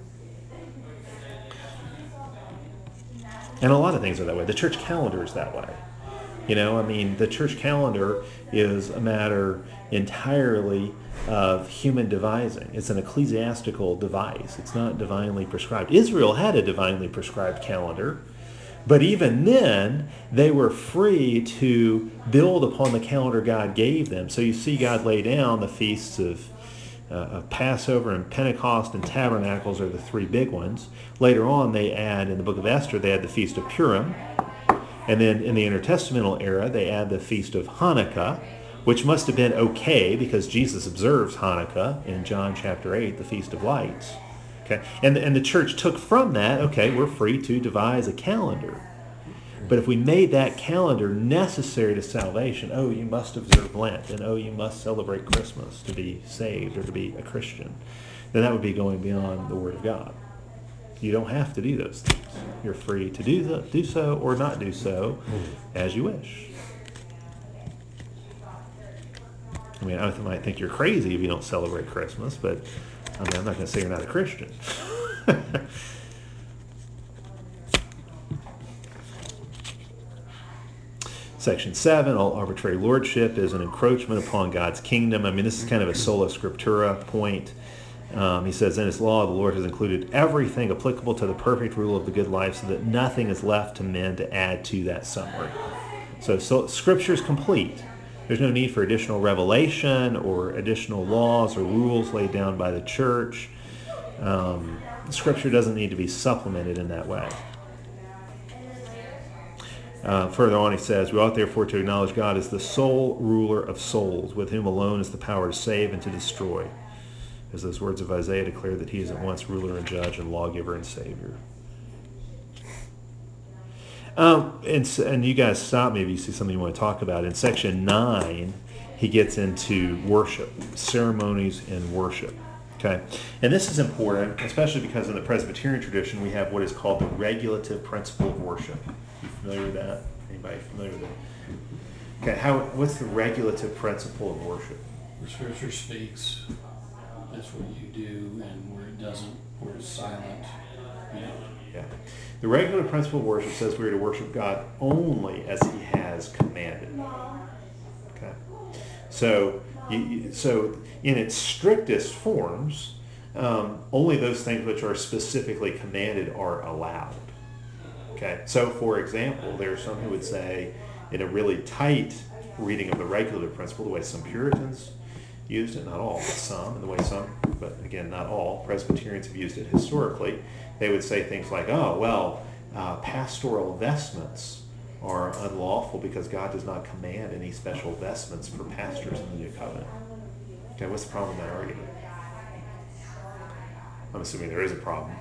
And a lot of things are that way. The church calendar is that way. The church calendar is a matter entirely of human devising. It's an ecclesiastical device. It's not divinely prescribed. Israel had a divinely prescribed calendar, but even then, they were free to build upon the calendar God gave them. So you see God lay down the feasts of Passover and Pentecost and Tabernacles are the three big ones. Later on, they add, in the book of Esther, they add the Feast of Purim. And then in the intertestamental era, they add the Feast of Hanukkah, which must have been okay because Jesus observes Hanukkah in John chapter 8, the Feast of Lights. Okay, and the church took from that, okay, we're free to devise a calendar. But if we made that calendar necessary to salvation, oh, you must observe Lent, and oh, you must celebrate Christmas to be saved or to be a Christian, then that would be going beyond the Word of God. You don't have to do those things. You're free to do so or not do so as you wish. I mean, I might think you're crazy if you don't celebrate Christmas, but I'm not going to say you're not a Christian. Section 7, all arbitrary lordship is an encroachment upon God's kingdom. I mean, this is kind of a sola scriptura point. He says, in his law, the Lord has included everything applicable to the perfect rule of the good life so that nothing is left to men to add to that summary. So Scripture is complete. There's no need for additional revelation or additional laws or rules laid down by the church. Scripture doesn't need to be supplemented in that way. Further on he says, we ought therefore to acknowledge God as the sole ruler of souls, with whom alone is the power to save and to destroy. As those words of Isaiah declare that he is at once ruler and judge and lawgiver and savior. And you guys stop me if you see something you want to talk about. In section 9, he gets into worship, ceremonies and worship. Okay, and this is important, especially because in the Presbyterian tradition we have what is called the regulative principle of worship. You familiar with that? Anybody familiar with that? Okay, what's the regulative principle of worship? Where Scripture speaks, that's what you do, and where it doesn't, where it's silent, you know. Yeah. The regulative principle of worship says we are to worship God only as He has commanded. Okay, so in its strictest forms, only those things which are specifically commanded are allowed. Okay, so for example, there are some who would say, in a really tight reading of the regulative principle, the way some Puritans used it, not all, but some, and the way some, but again, not all, Presbyterians have used it historically, they would say things like, pastoral vestments are unlawful because God does not command any special vestments for pastors in the New Covenant. Okay, what's the problem with that argument? I'm assuming there is a problem.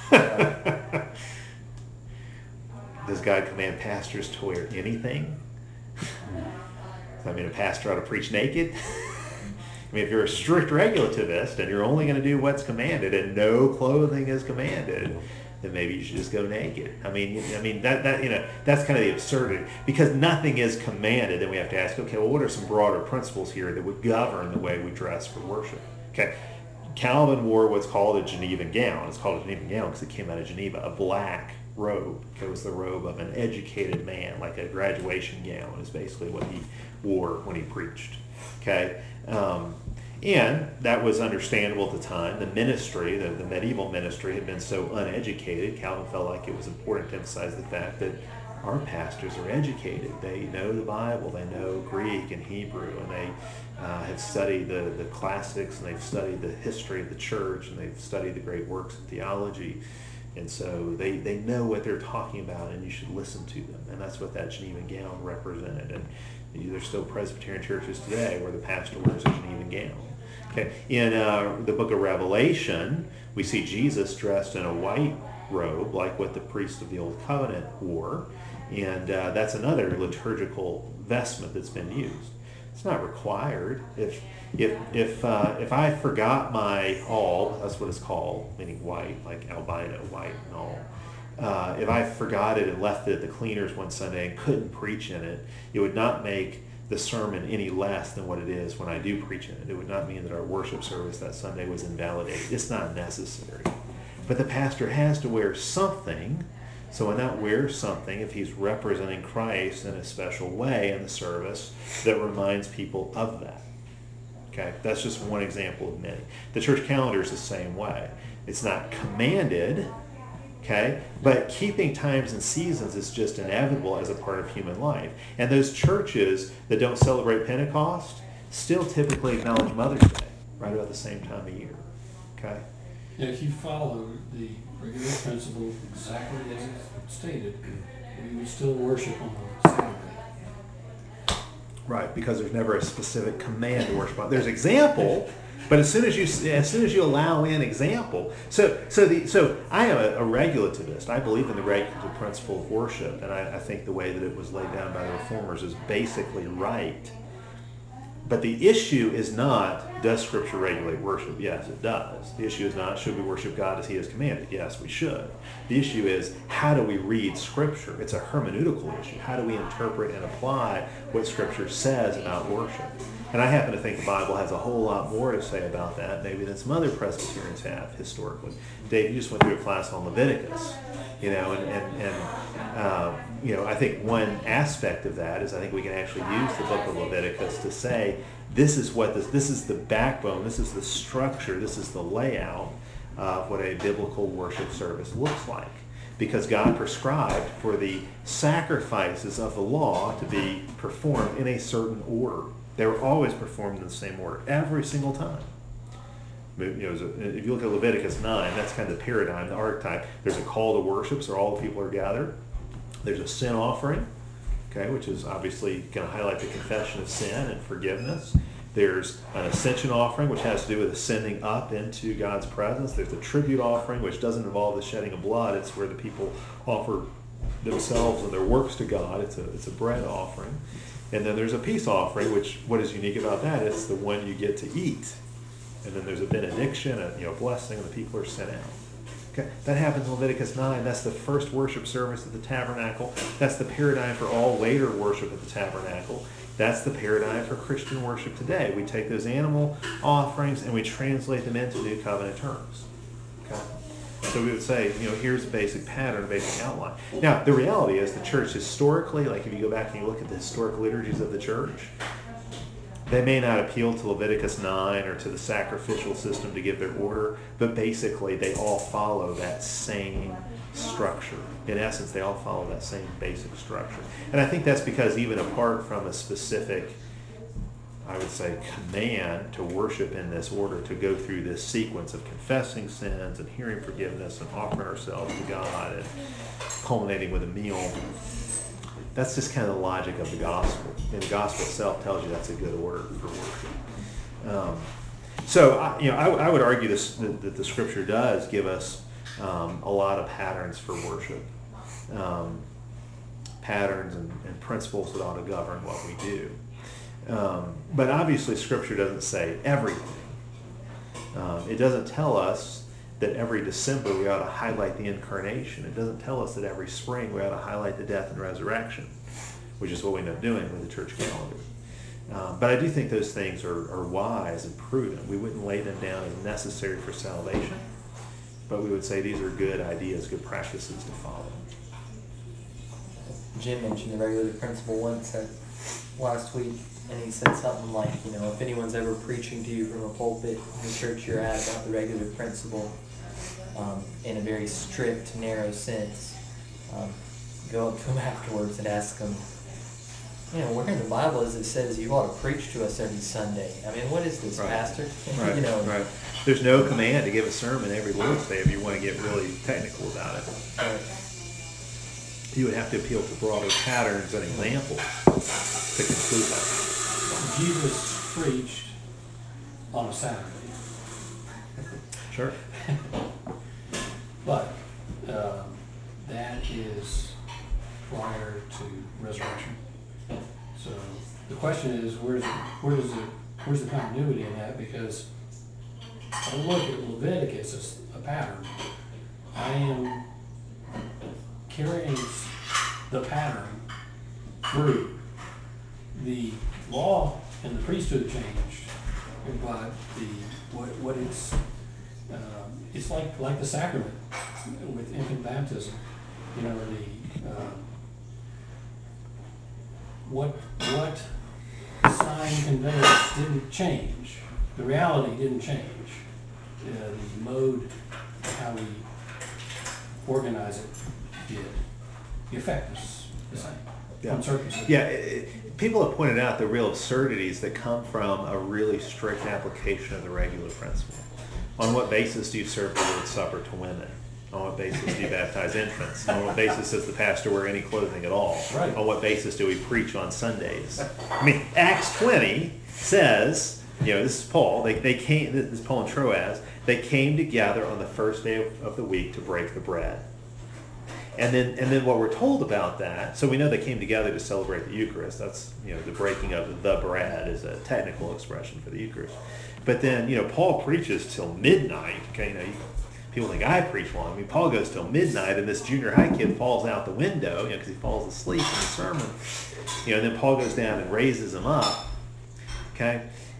Does God command pastors to wear anything? Does that mean a pastor ought to preach naked? I mean, if you're a strict regulativist and you're only going to do what's commanded and no clothing is commanded, then maybe you should just go naked. I mean that's kind of the absurdity. Because nothing is commanded, then we have to ask, okay, well, what are some broader principles here that would govern the way we dress for worship? Okay, Calvin wore what's called a Genevan gown. It's called a Genevan gown because it came out of Geneva, a black robe. It was the robe of an educated man, like a graduation gown is basically what he wore when he preached. Okay, and that was understandable at the time. The ministry, the medieval ministry, had been so uneducated. Calvin felt like it was important to emphasize the fact that our pastors are educated. They know the Bible, they know Greek and Hebrew, and they have studied the classics, and they've studied the history of the church, and they've studied the great works of theology. And so they know what they're talking about, and you should listen to them. And that's what that Genevan gown represented. And there's still Presbyterian churches today where the pastor wears a Genevan gown. Okay. In the book of Revelation, we see Jesus dressed in a white robe, like what the priests of the Old Covenant wore. And that's another liturgical vestment that's been used. It's not required. If I forgot my all, that's what it's called, meaning white, like albino, white and all. If I forgot it and left it at the cleaners one Sunday and couldn't preach in it, it would not make the sermon any less than what it is when I do preach in it. It would not mean that our worship service that Sunday was invalidated. It's not necessary. But the pastor has to wear something. So when that wears something, if he's representing Christ in a special way in the service, that reminds people of that. Okay, that's just one example of many. The church calendar is the same way. It's not commanded, okay, but keeping times and seasons is just inevitable as a part of human life. And those churches that don't celebrate Pentecost still typically acknowledge Mother's Day right about the same time of year. Okay. Yeah, if you follow the regular principle exactly as it's stated, we would still worship on Saturday. Right, because there's never a specific command to worship on. There's example, but as soon as you allow in example, so I am a regulativist. I believe in the regulative principle of worship, and I think the way that it was laid down by the Reformers is basically right. But the issue is not, does Scripture regulate worship? Yes, it does. The issue is not, should we worship God as He has commanded? Yes, we should. The issue is, how do we read Scripture? It's a hermeneutical issue. How do we interpret and apply what Scripture says about worship? And I happen to think the Bible has a whole lot more to say about that, maybe than some other Presbyterians have historically. Dave, you just went through a class on Leviticus, I think one aspect of that is I think we can actually use the book of Leviticus to say this is the backbone, this is the structure, this is the layout of what a biblical worship service looks like. Because God prescribed for the sacrifices of the law to be performed in a certain order. They were always performed in the same order, every single time. If you look at Leviticus 9, that's kind of the paradigm, the archetype. There's a call to worship, so all the people are gathered. There's a sin offering, okay, which is obviously going to highlight the confession of sin and forgiveness. There's an ascension offering, which has to do with ascending up into God's presence. There's a tribute offering, which doesn't involve the shedding of blood. It's where the people offer themselves and their works to God. It's a bread offering. And then there's a peace offering, which, what is unique about that, it's the one you get to eat. And then there's a benediction, a blessing, and the people are sent out. Okay, that happens in Leviticus 9. That's the first worship service at the tabernacle. That's the paradigm for all later worship at the tabernacle. That's the paradigm for Christian worship today. We take those animal offerings and we translate them into New Covenant terms. Okay? So we would say, here's a basic pattern, a basic outline. Now, the reality is the church historically, like if you go back and you look at the historic liturgies of the church, they may not appeal to Leviticus 9 or to the sacrificial system to give their order, but basically they all follow that same structure. In essence, they all follow that same basic structure. And I think that's because even apart from a specific, I would say, command to worship in this order, to go through this sequence of confessing sins and hearing forgiveness and offering ourselves to God and culminating with a meal, that's just kind of the logic of the gospel. And the gospel itself tells you that's a good order for worship. I would argue that the Scripture does give us a lot of patterns for worship, patterns and principles that ought to govern what we do. But obviously, Scripture doesn't say everything. It doesn't tell us that every December we ought to highlight the incarnation. It doesn't tell us that every spring we ought to highlight the death and resurrection, which is what we end up doing with the church calendar. But I do think those things are wise and prudent. We wouldn't lay them down as necessary for salvation, but we would say these are good ideas, good practices to follow. Jim mentioned the regulative principle once last week, and he said something like, if anyone's ever preaching to you from a pulpit in the church you're at about the regulative principle in a very strict, narrow sense, go up to them afterwards and ask them, where in the Bible is it says you ought to preach to us every Sunday? I mean, what is this, right. Pastor? Right, right. There's no command to give a sermon every Lord's Day if you want to get really technical about it. Right. You would have to appeal to broader patterns and examples to conclude that. Jesus preached on a Saturday. Sure. But that is prior to resurrection. So the question is, where's the continuity in that? Because I look at Leviticus as a pattern. I am carrying the pattern through. The law and the priesthood changed, but what it's like the sacrament with infant baptism. You know, what the sign conveys didn't change. The reality didn't change. The mode of how we organize it did. The effect is the same. Yeah. On circumcision. Yeah, people have pointed out the real absurdities that come from a really strict application of the regular principle. On what basis do you serve the Lord's Supper to women? On what basis do you baptize infants? On what basis does the pastor wear any clothing at all? Right. On what basis do we preach on Sundays? I mean, Acts 20 says, this is Paul, they came, this is Paul and Troas, they came together on the first day of the week to break the bread. And then what we're told about that, so we know they came together to celebrate the Eucharist. That's, the breaking of the bread is a technical expression for the Eucharist. But then, Paul preaches till midnight. Okay, people think I preach long. I mean, Paul goes till midnight, and this junior high kid falls out the window, because he falls asleep in the sermon. And then Paul goes down and raises him up. Okay,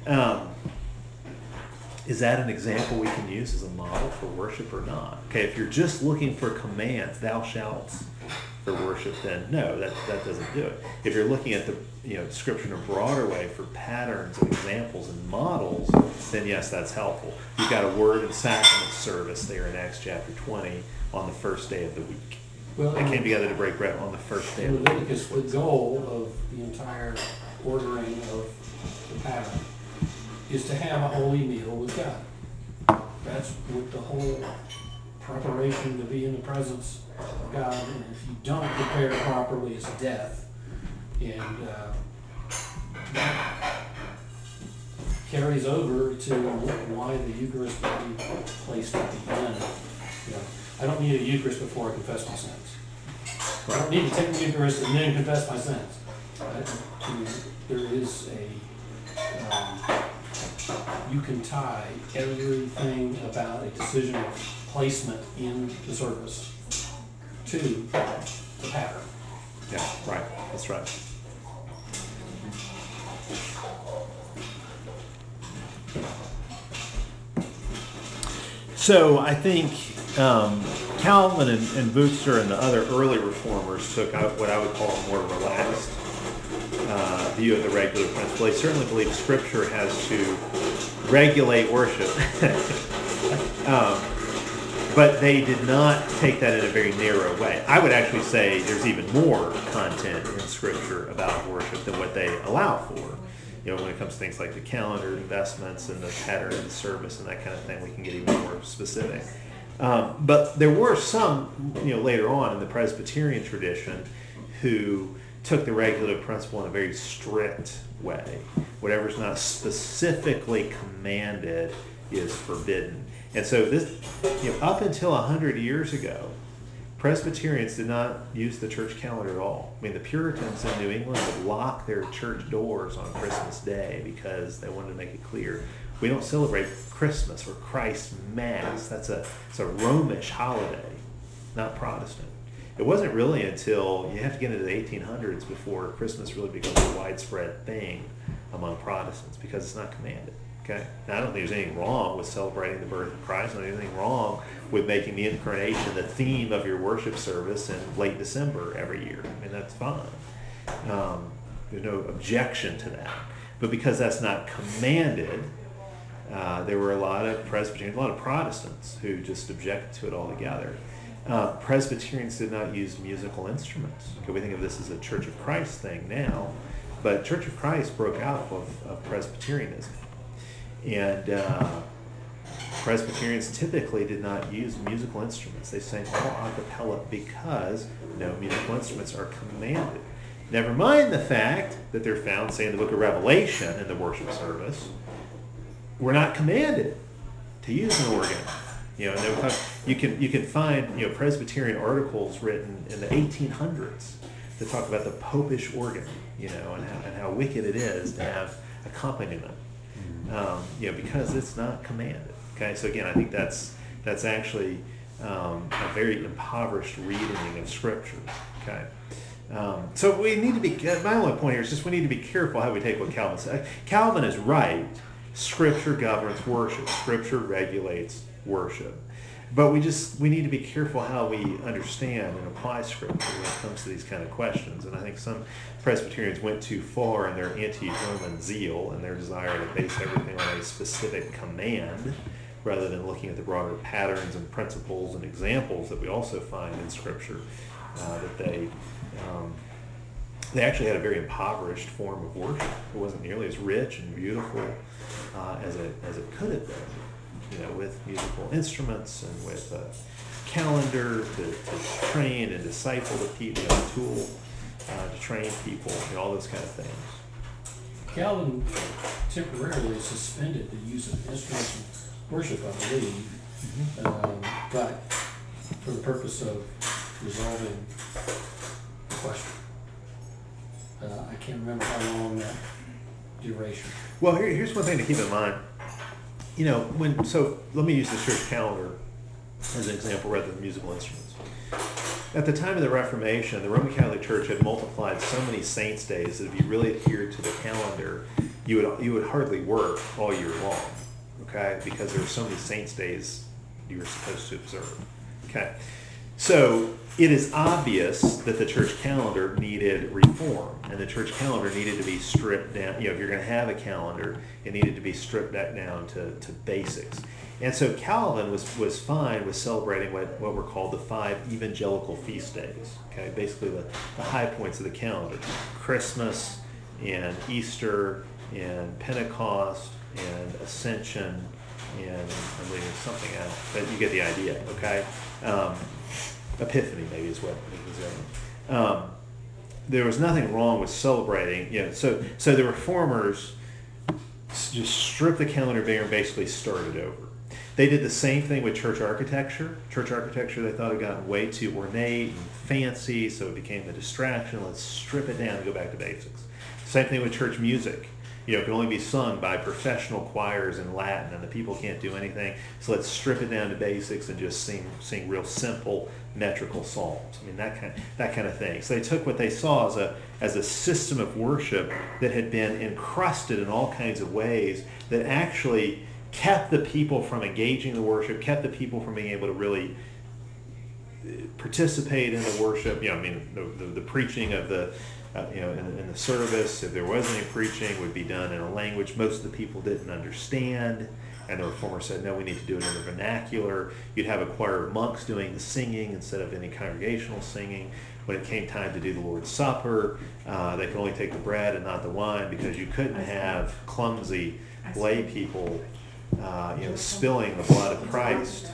is that an example we can use as a model for worship or not? Okay, if you're just looking for commands, thou shalt, for worship, then no, that doesn't do it. If you're looking at the Scripture in a broader way for patterns and examples and models, then yes, that's helpful. You've got a word and sacrament service there in Acts chapter 20 on the first day of the week. Well, They came together to break bread on the first day of the week. Leviticus, the goal of the entire ordering of the pattern is to have a holy meal with God. That's what the whole preparation to be in the presence of God. And if you don't prepare properly, it's death. And that carries over to why the Eucharist will be placed at the end. I don't need a Eucharist before I confess my sins. I don't need to take the Eucharist and then confess my sins. There is you can tie everything about a decision of placement in the service to the pattern. Yeah, right. That's right. So I think Calvin and Bucer and the other early reformers took what I would call a more relaxed view of the regular principle. They certainly believe Scripture has to regulate worship. But they did not take that in a very narrow way. I would actually say there's even more content in Scripture about worship than what they allow for. When it comes to things like the calendar, investments, and the pattern of the service and that kind of thing, we can get even more specific. But there were some, later on in the Presbyterian tradition who took the regular principle in a very strict way. Whatever's not specifically commanded is forbidden. And so this, up until 100 years ago, Presbyterians did not use the church calendar at all. I mean, the Puritans in New England would lock their church doors on Christmas Day because they wanted to make it clear, we don't celebrate Christmas or Christ's Mass. It's a Romish holiday, not Protestant. It wasn't really until you have to get into the 1800s before Christmas really becomes a widespread thing among Protestants because it's not commanded. Okay. Now, I don't think there's anything wrong with celebrating the birth of Christ. I don't think there's anything wrong with making the incarnation the theme of your worship service in late December every year. I mean, that's fine. There's no objection to that. But because that's not commanded, there were a lot of Presbyterians, a lot of Protestants who just objected to it altogether. Presbyterians did not use musical instruments. Okay, we think of this as a Church of Christ thing now, but Church of Christ broke out of Presbyterianism. And Presbyterians typically did not use musical instruments. They sang all a cappella because no musical instruments are commanded. Never mind the fact that they're found, say, in the book of Revelation in the worship service. We're not commanded to use an organ. You can find Presbyterian articles written in the 1800s that talk about the popish organ, you know, and how wicked it is to have accompaniment, because it's not commanded. Okay, so again, I think that's actually a very impoverished reading of Scripture. Okay. So we need to be, my only point here is just we need to be careful how we take what Calvin said. Calvin is right. Scripture governs worship. Scripture regulates worship. But we need to be careful how we understand and apply Scripture when it comes to these kind of questions. And I think some Presbyterians went too far in their anti-Roman zeal and their desire to base everything on a specific command, rather than looking at the broader patterns and principles and examples that we also find in Scripture, that they actually had a very impoverished form of worship. It wasn't nearly as rich and beautiful as it could have been, with musical instruments and with a calendar to train and disciple the people, a tool to train people, all those kind of things. Calvin temporarily suspended the use of instruments in worship, I believe, but for the purpose of resolving the question. I can't remember how long that duration. Well, here's one thing to keep in mind. So let me use the church calendar as an example rather than musical instruments. At the time of the Reformation, the Roman Catholic Church had multiplied so many saints' days that if you really adhered to the calendar, you would hardly work all year long, okay? Because there were so many saints' days you were supposed to observe, okay? So it is obvious that the church calendar needed reform, and the church calendar needed to be stripped down. If you're going to have a calendar, it needed to be stripped down to basics. And so Calvin was fine with celebrating what were called the 5 evangelical feast days. Okay, basically the high points of the calendar: Christmas and Easter and Pentecost and Ascension, and I'm leaving something out, but you get the idea. Okay. Epiphany maybe is what it was. There was nothing wrong with celebrating. So the Reformers just stripped the calendar bare and basically started over. They did the same thing with church architecture. Church architecture, they thought had gotten way too ornate and fancy, so it became a distraction. Let's strip it down and go back to basics. Same thing with church music. It can only be sung by professional choirs in Latin, and the people can't do anything. So let's strip it down to basics and just sing real simple metrical psalms. I mean, that kind of thing. So they took what they saw as a system of worship that had been encrusted in all kinds of ways that actually kept the people from engaging in the worship, kept the people from being able to really participate in the worship. The preaching of the in the service, if there was any preaching, would be done in a language most of the people didn't understand. And the Reformer said, no, we need to do it in the vernacular. You'd have a choir of monks doing the singing instead of any congregational singing. When it came time to do the Lord's Supper, they could only take the bread and not the wine, because you couldn't have clumsy lay people spilling the blood of Christ.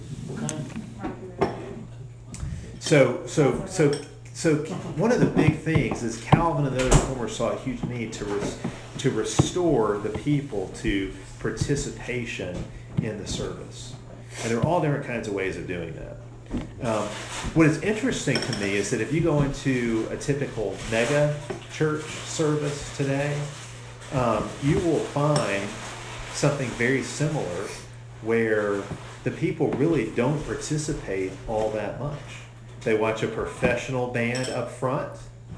So one of the big things is Calvin and the other Reformers saw a huge need to restore the people to participation in the service. And there are all different kinds of ways of doing that. What is interesting to me is that if you go into a typical mega church service today, you will find something very similar where the people really don't participate all that much. They watch a professional band up front.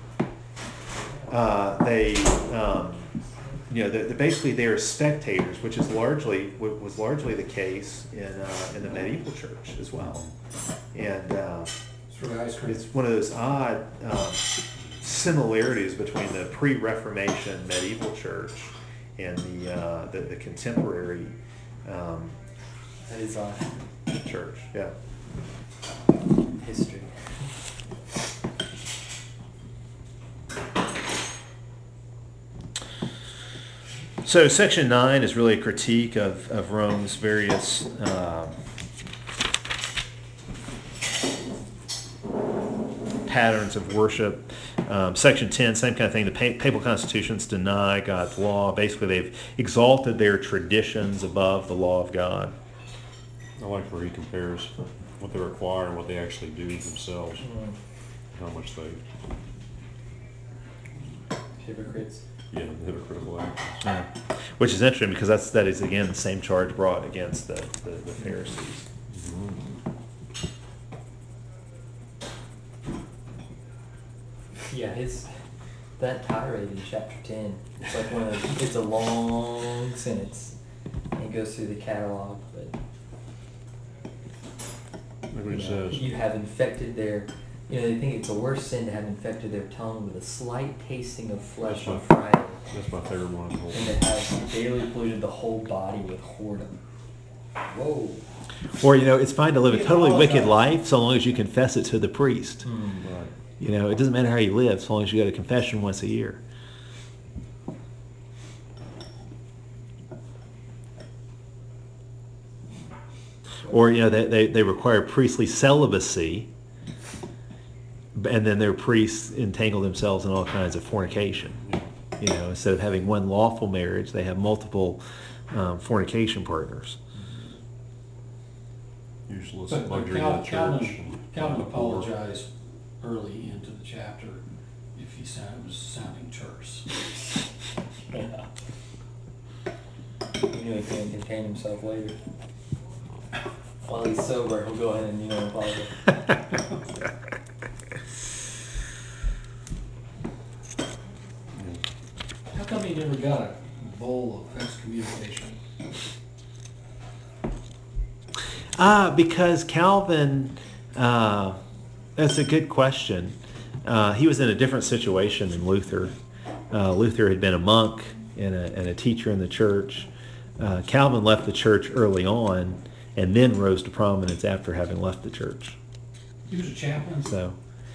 Basically they are spectators, which was largely the case in the medieval church as well. And it's one of those odd similarities between the pre-Reformation medieval church and the contemporary That is odd. church. Yeah. History. So section 9 is really a critique of Rome's various patterns of worship. Section 10, same kind of thing. The papal constitutions deny God's law. Basically, they've exalted their traditions above the law of God. I like where he compares what they require and what they actually do themselves, how much they hypocrites. Yeah, hypocritical actions. Yeah. Which is interesting because that is again the same charge brought against the Pharisees. Yeah, that tirade in chapter 10. It's like it's a long sentence. And it goes through the catalog, but Look what it says. you have infected their. They think it's a worse sin to have infected their tongue with a slight tasting of flesh on Friday, That's my favorite one. and to have daily polluted the whole body with whoredom. Whoa. Or it's fine to live a You totally wicked apologize. life so long as you confess it to the priest. Right. It doesn't matter how you live so long as you go to confession once a year. Or they require priestly celibacy, and then their priests entangle themselves in all kinds of fornication. Instead of having one lawful marriage, they have multiple fornication partners. Useless But luxury of the church. Calvin apologized early into the chapter if he was sounding terse. Yeah. He knew he couldn't contain himself later. While he's sober, he'll go ahead and apologize. How come he never got a bowl of excommunication? Because Calvin, that's a good question. He was in a different situation than Luther. Luther had been a monk and a teacher in the church. Calvin left the church early on and then rose to prominence after having left the church. He was a chaplain. So,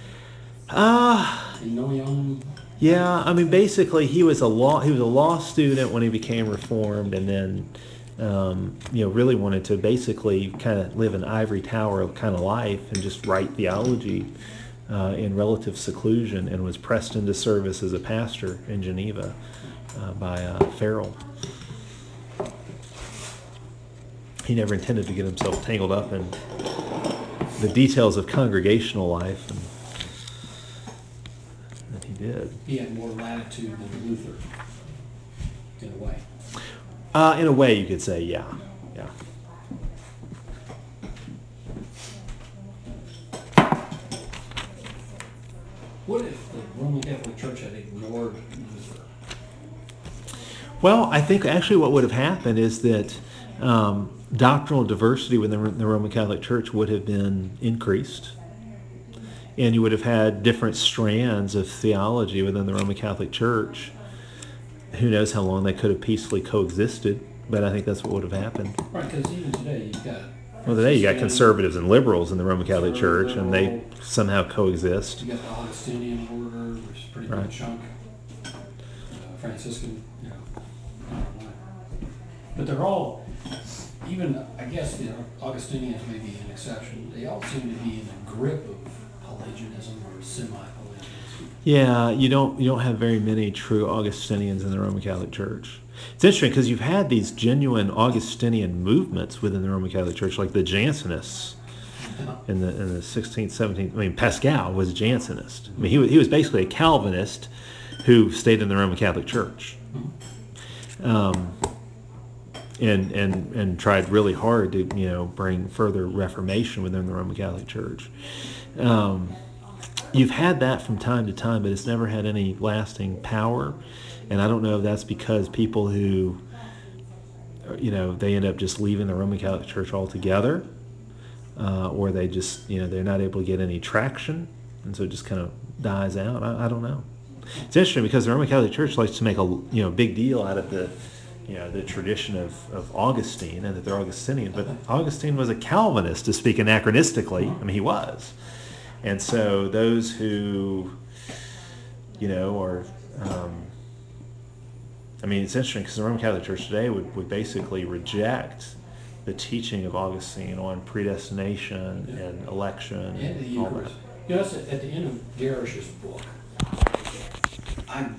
You know him. yeah, I mean, basically, he was a law student when he became Reformed, and then really wanted to basically kind of live an ivory tower kind of life and just write theology in relative seclusion, and was pressed into service as a pastor in Geneva by Farrell. He never intended to get himself tangled up in the details of congregational life, and he did. He had more latitude than Luther, in a way. In a way, you could say, yeah. What if the Roman Catholic Church had ignored Luther? Well, I think actually what would have happened is that doctrinal diversity within the Roman Catholic Church would have been increased. And you would have had different strands of theology within the Roman Catholic Church. Who knows how long they could have peacefully coexisted, but I think that's what would have happened. Right, because even today you've got... Well, today you got conservatives and liberals in the Roman Catholic Church, and they somehow coexist. You got the Augustinian order, which is a pretty Right. big chunk. Franciscan, I don't know. But they're all, even, I guess, Augustinians may be an exception. They all seem to be in the grip of Pelagianism or semi-Pelagianism. Yeah, you don't have very many true Augustinians in the Roman Catholic Church. It's interesting because you've had these genuine Augustinian movements within the Roman Catholic Church, like the Jansenists in the 16th, 17th. I mean, Pascal was a Jansenist. I mean, he was basically a Calvinist who stayed in the Roman Catholic Church, and tried really hard to bring further Reformation within the Roman Catholic Church. You've had that from time to time, but it's never had any lasting power. And I don't know if that's because people who, they end up just leaving the Roman Catholic Church altogether, or they just, they're not able to get any traction, and so it just kind of dies out. I don't know. It's interesting because the Roman Catholic Church likes to make a big deal out of the tradition of Augustine, and that they're Augustinian. But Augustine was a Calvinist, to speak anachronistically. I mean, he was. And so those who, are... it's interesting because the Roman Catholic Church today would basically reject the teaching of Augustine on predestination and election And the and all that. Eucharist. That's at the end of Garish's book. I'm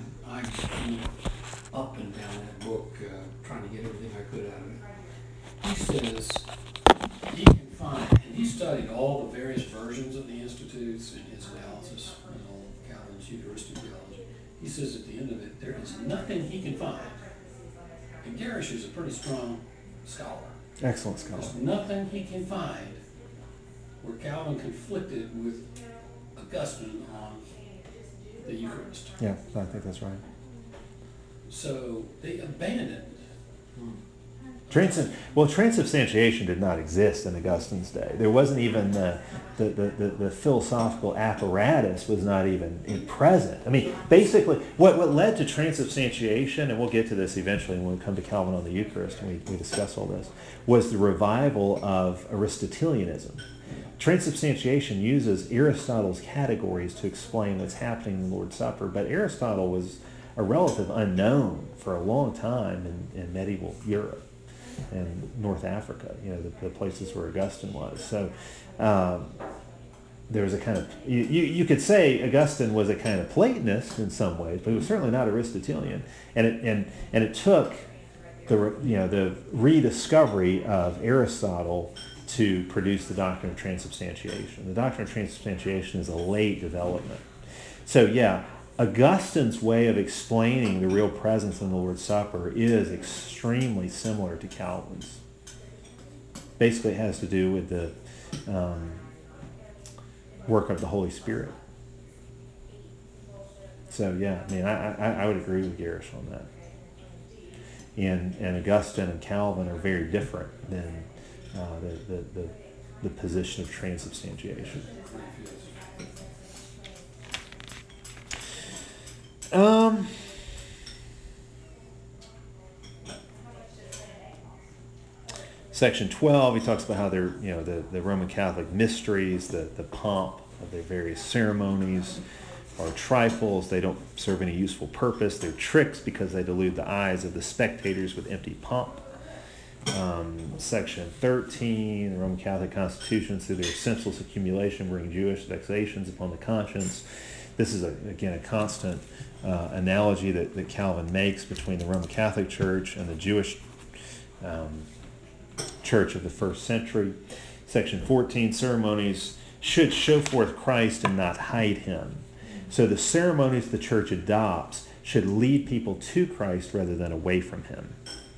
up and down that book, trying to get everything I could out of it. He says he can find, and he studied all the various versions of the Institutes in his analysis, and all of Calvin's Eucharistic theology. he says at the end of it, there is nothing he can find. And Garish is a pretty strong scholar. Excellent scholar. There's nothing he can find where Calvin conflicted with Augustine on the Eucharist. Yeah, I think that's right. So they abandoned. Transubstantiation did not exist in Augustine's day. There wasn't even the philosophical apparatus was not even present. I mean, basically, what led to transubstantiation, and we'll get to this eventually when we come to Calvin on the Eucharist and we discuss all this, was the revival of Aristotelianism. Transubstantiation uses Aristotle's categories to explain what's happening in the Lord's Supper, but Aristotle was a relative unknown for a long time in medieval Europe and North Africa, the places where Augustine was. So there was a kind of, you could say Augustine was a kind of Platonist in some ways, but he was certainly not Aristotelian. And it took the rediscovery of Aristotle to produce the doctrine of transubstantiation. The doctrine of transubstantiation is a late development. So yeah, Augustine's way of explaining the real presence in the Lord's Supper is extremely similar to Calvin's. Basically, it has to do with the work of the Holy Spirit. So yeah, I mean, I would agree with Garish on that. And Augustine and Calvin are very different than the position of transubstantiation. Section 12, he talks about how they're, the Roman Catholic mysteries, the pomp of their various ceremonies are trifles. They don't serve any useful purpose. They're tricks because they delude the eyes of the spectators with empty pomp. Section 13, the Roman Catholic constitutions, through their senseless accumulation, bring Jewish vexations upon the conscience. This is, again, a constant analogy that Calvin makes between the Roman Catholic Church and the Jewish Church of the first century. Section 14, ceremonies should show forth Christ and not hide him. So the ceremonies the Church adopts should lead people to Christ rather than away from him.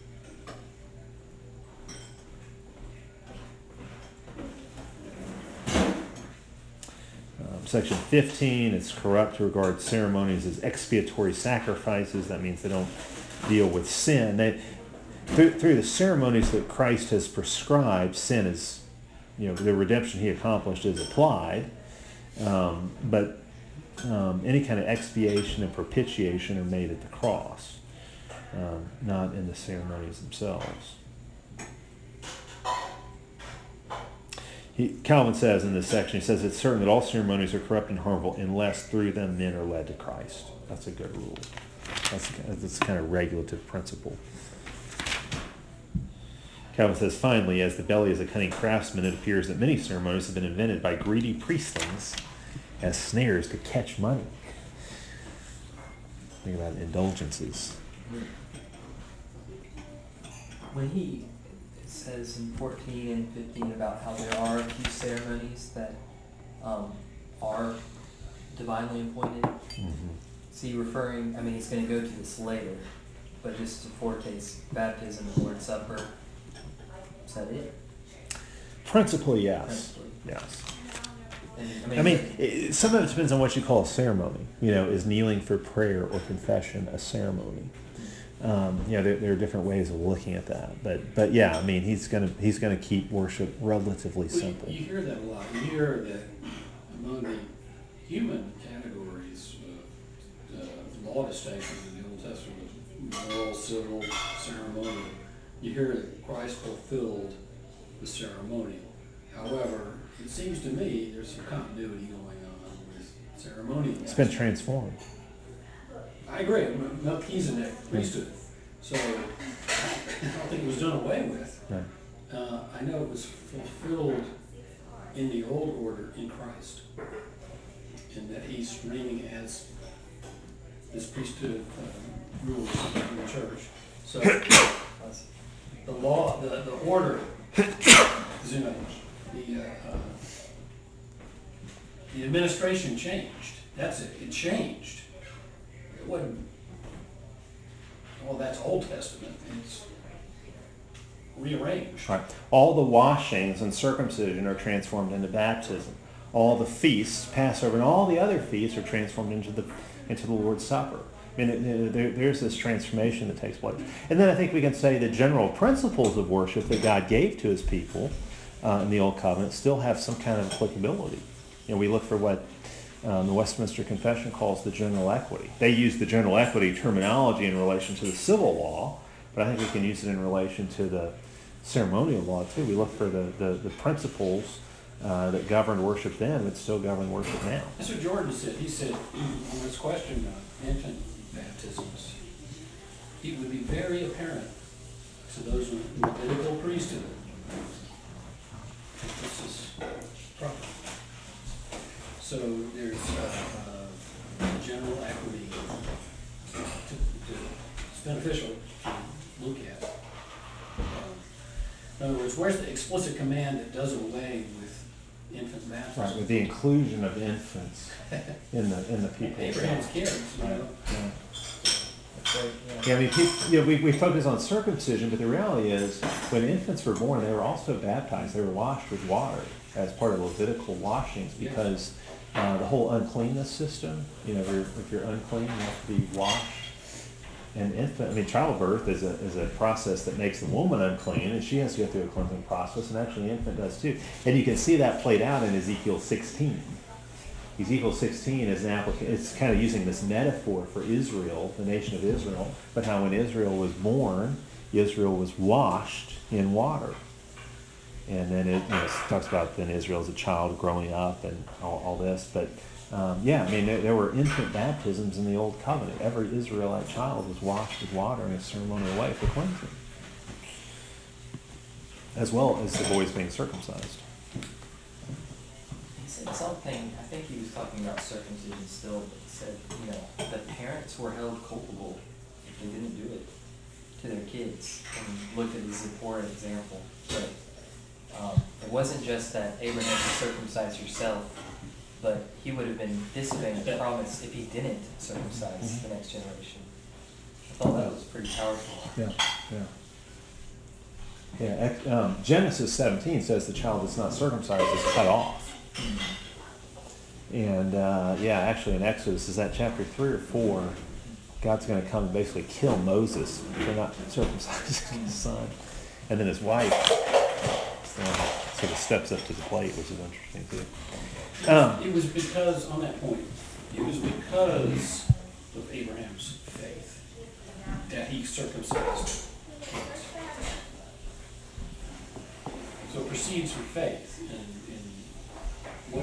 Section 15, it's corrupt to regard ceremonies as expiatory sacrifices. That means they don't deal with sin. Through the ceremonies that Christ has prescribed, sin is, the redemption he accomplished is applied. But any kind of expiation and propitiation are made at the cross, not in the ceremonies themselves. Calvin says in this section, he says it's certain that all ceremonies are corrupt and harmful unless through them men are led to Christ. That's a good rule. That's a kind of regulative principle. Calvin says, finally, as the belly is a cunning craftsman, it appears that many ceremonies have been invented by greedy priestlings as snares to catch money. Think about indulgences. When he says in 14 and 15 about how there are a few ceremonies that are divinely appointed, is he referring, he's going to go to this later, but just to foretaste baptism, the Lord's Supper, is that it? Principally, yes. Principally. Yes. And, some of it depends on what you call a ceremony. Is kneeling for prayer or confession a ceremony? There are different ways of looking at that, but yeah, he's gonna keep worship relatively simple. You hear that a lot. You hear that among the human categories of law distinctions in the Old Testament, moral, civil, ceremonial, you hear that Christ fulfilled the ceremonial. However, it seems to me there's some continuity going on with ceremonial. It's been transformed. I agree. Melchizedek priesthood. So I don't think it was done away with. Right. I know it was fulfilled in the old order in Christ, in that he's reigning as this priesthood rules in the church. So the law, the order, the administration changed. That's it. It changed. well, that's Old Testament. It's rearranged. Right. All the washings and circumcision are transformed into baptism. All the feasts, Passover, and all the other feasts are transformed into the Lord's Supper. I mean, there's this transformation that takes place. And then I think we can say the general principles of worship that God gave to his people in the Old Covenant still have some kind of applicability. You know, we look for what the Westminster Confession calls the general equity. They use the general equity terminology in relation to the civil law, but I think we can use it in relation to the ceremonial law too. We look for the principles that governed worship then that still govern worship now. That's what Jordan said. He said, on this question of infant baptisms, it would be very apparent to those in the Levitical priesthood that this is proper. So there's general equity it's beneficial to look at. In other words, where's the explicit command that does away with infant baptism? Right, with the inclusion of infants in the people. Abraham's kids, you know. Yeah. Yeah, I mean, we focus on circumcision, but the reality is, when infants were born, they were also baptized. They were washed with water as part of Levitical washings, because the whole uncleanness system, you know, if you're unclean, you have to be washed. And infant, I mean, childbirth is a process that makes the woman unclean, and she has to go through a cleansing process, and actually, the infant does too. And you can see that played out in Ezekiel 16. Ezekiel 16 is an application. It's kind of using this metaphor for Israel, the nation of Israel, but how when Israel was born, Israel was washed in water. And then it talks about then Israel as a child growing up and all this. But yeah, I mean, there were infant baptisms in the Old Covenant. Every Israelite child was washed with water in a ceremonial way for cleansing, as well as the boys being circumcised. He said something, I think he was talking about circumcision still, but he said, you know, the parents were held culpable if they didn't do it to their kids, and looked at the Zipporah example. But it wasn't just that Abraham could circumcise yourself, but he would have been disobeying the promise if he didn't circumcise the next generation. I thought that was pretty powerful. Yeah. Genesis 17 says the child that's not circumcised is cut off. And actually in Exodus, is that chapter 3 or 4, God's going to come and basically kill Moses for not circumcising his son. And then his wife sort of steps up to the plate, which is interesting too. It was because, on that point, it was because of Abraham's faith that he circumcised kids. So it proceeds from faith. And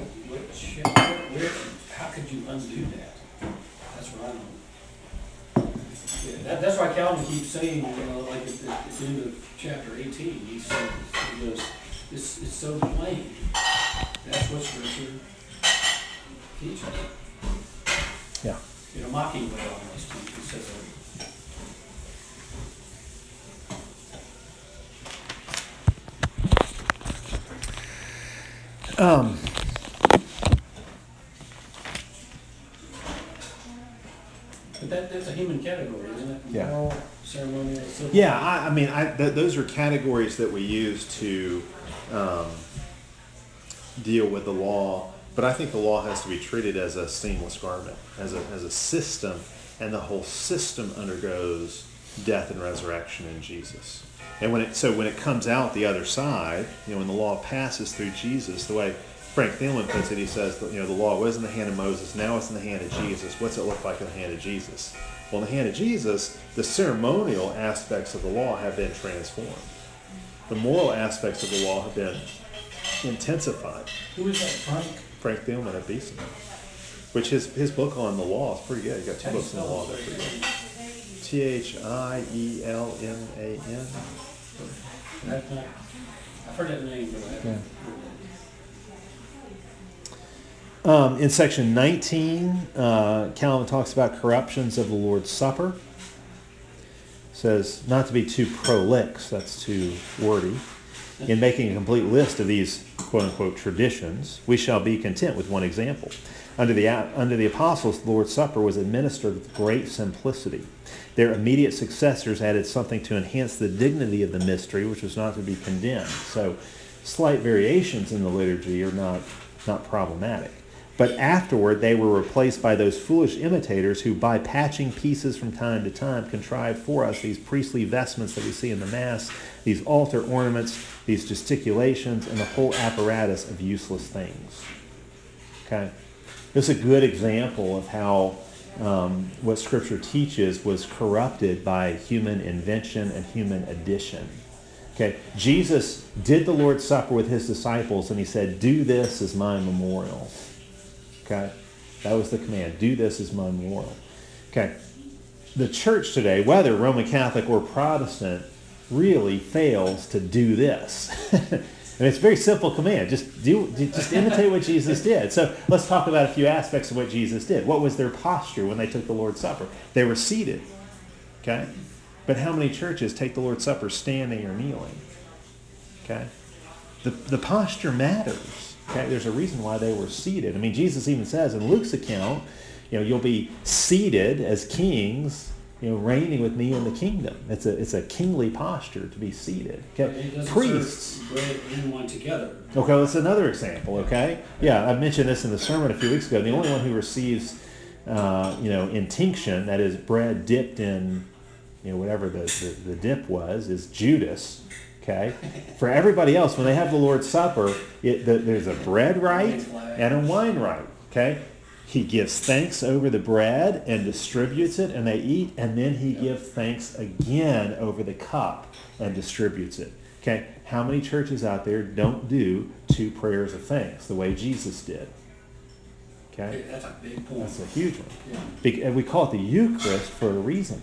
how could you undo that? That's what I don't know. Yeah, that's why Calvin keeps saying, like at the end of chapter 18, he goes, it's so plain. That's what Scripture teaches. Yeah. In a mocking way almost, he says that. But that's a human category, isn't it? Yeah. Moral, ceremonial, civil. Yeah, I mean, those are categories that we use to deal with the law, but I think the law has to be treated as a seamless garment, as a system, and the whole system undergoes death and resurrection in Jesus. And when it comes out the other side, when the law passes through Jesus, the way Frank Thielman puts it, he says, the law was in the hand of Moses, now it's in the hand of Jesus. What's it look like in the hand of Jesus? Well, in the hand of Jesus, the ceremonial aspects of the law have been transformed. The moral aspects of the law have been intensified. Who is that, Frank? Frank Thielman at Beeson, which his book on the law is pretty good. He got 2 books on the law that are pretty good. Thielman. I've heard that name, but I haven't. In section 19, Calvin talks about corruptions of the Lord's Supper. Says not to be too prolix, that's too wordy. in making a complete list of these quote-unquote traditions, we shall be content with one example. Under the apostles, the Lord's Supper was administered with great simplicity. Their immediate successors added something to enhance the dignity of the mystery, which was not to be condemned. So slight variations in the liturgy are not problematic. But afterward, they were replaced by those foolish imitators who, by patching pieces from time to time, contrived for us these priestly vestments that we see in the Mass, these altar ornaments, these gesticulations, and the whole apparatus of useless things. Okay? This is a good example of how what Scripture teaches was corrupted by human invention and human addition. Okay? Jesus did the Lord's Supper with his disciples, and he said, "Do this as my memorial." Okay? That was the command. Do this as my memorial. Okay. The church today, whether Roman Catholic or Protestant, really fails to do this. And it's a very simple command. Just imitate what Jesus did. So let's talk about a few aspects of what Jesus did. What was their posture when they took the Lord's Supper? They were seated. Okay? But how many churches take the Lord's Supper standing or kneeling? Okay? The posture matters. Okay, there's a reason why they were seated. I mean, Jesus even says in Luke's account, you'll be seated as kings, reigning with me in the kingdom. It's a kingly posture to be seated. Okay, priests. Bread and wine together. Okay, well, that's another example. Okay, yeah, I mentioned this in the sermon a few weeks ago. The only one who receives, intinction, that is bread dipped in, whatever the dip was, is Judas. Okay, for everybody else, when they have the Lord's Supper, there's a bread rite and a wine rite. Okay, he gives thanks over the bread and distributes it, and they eat, and then he gives thanks again over the cup and distributes it. Okay, how many churches out there don't do two prayers of thanks the way Jesus did? Okay, That's a big point. that's a huge one. Yeah. And we call it the Eucharist for a reason.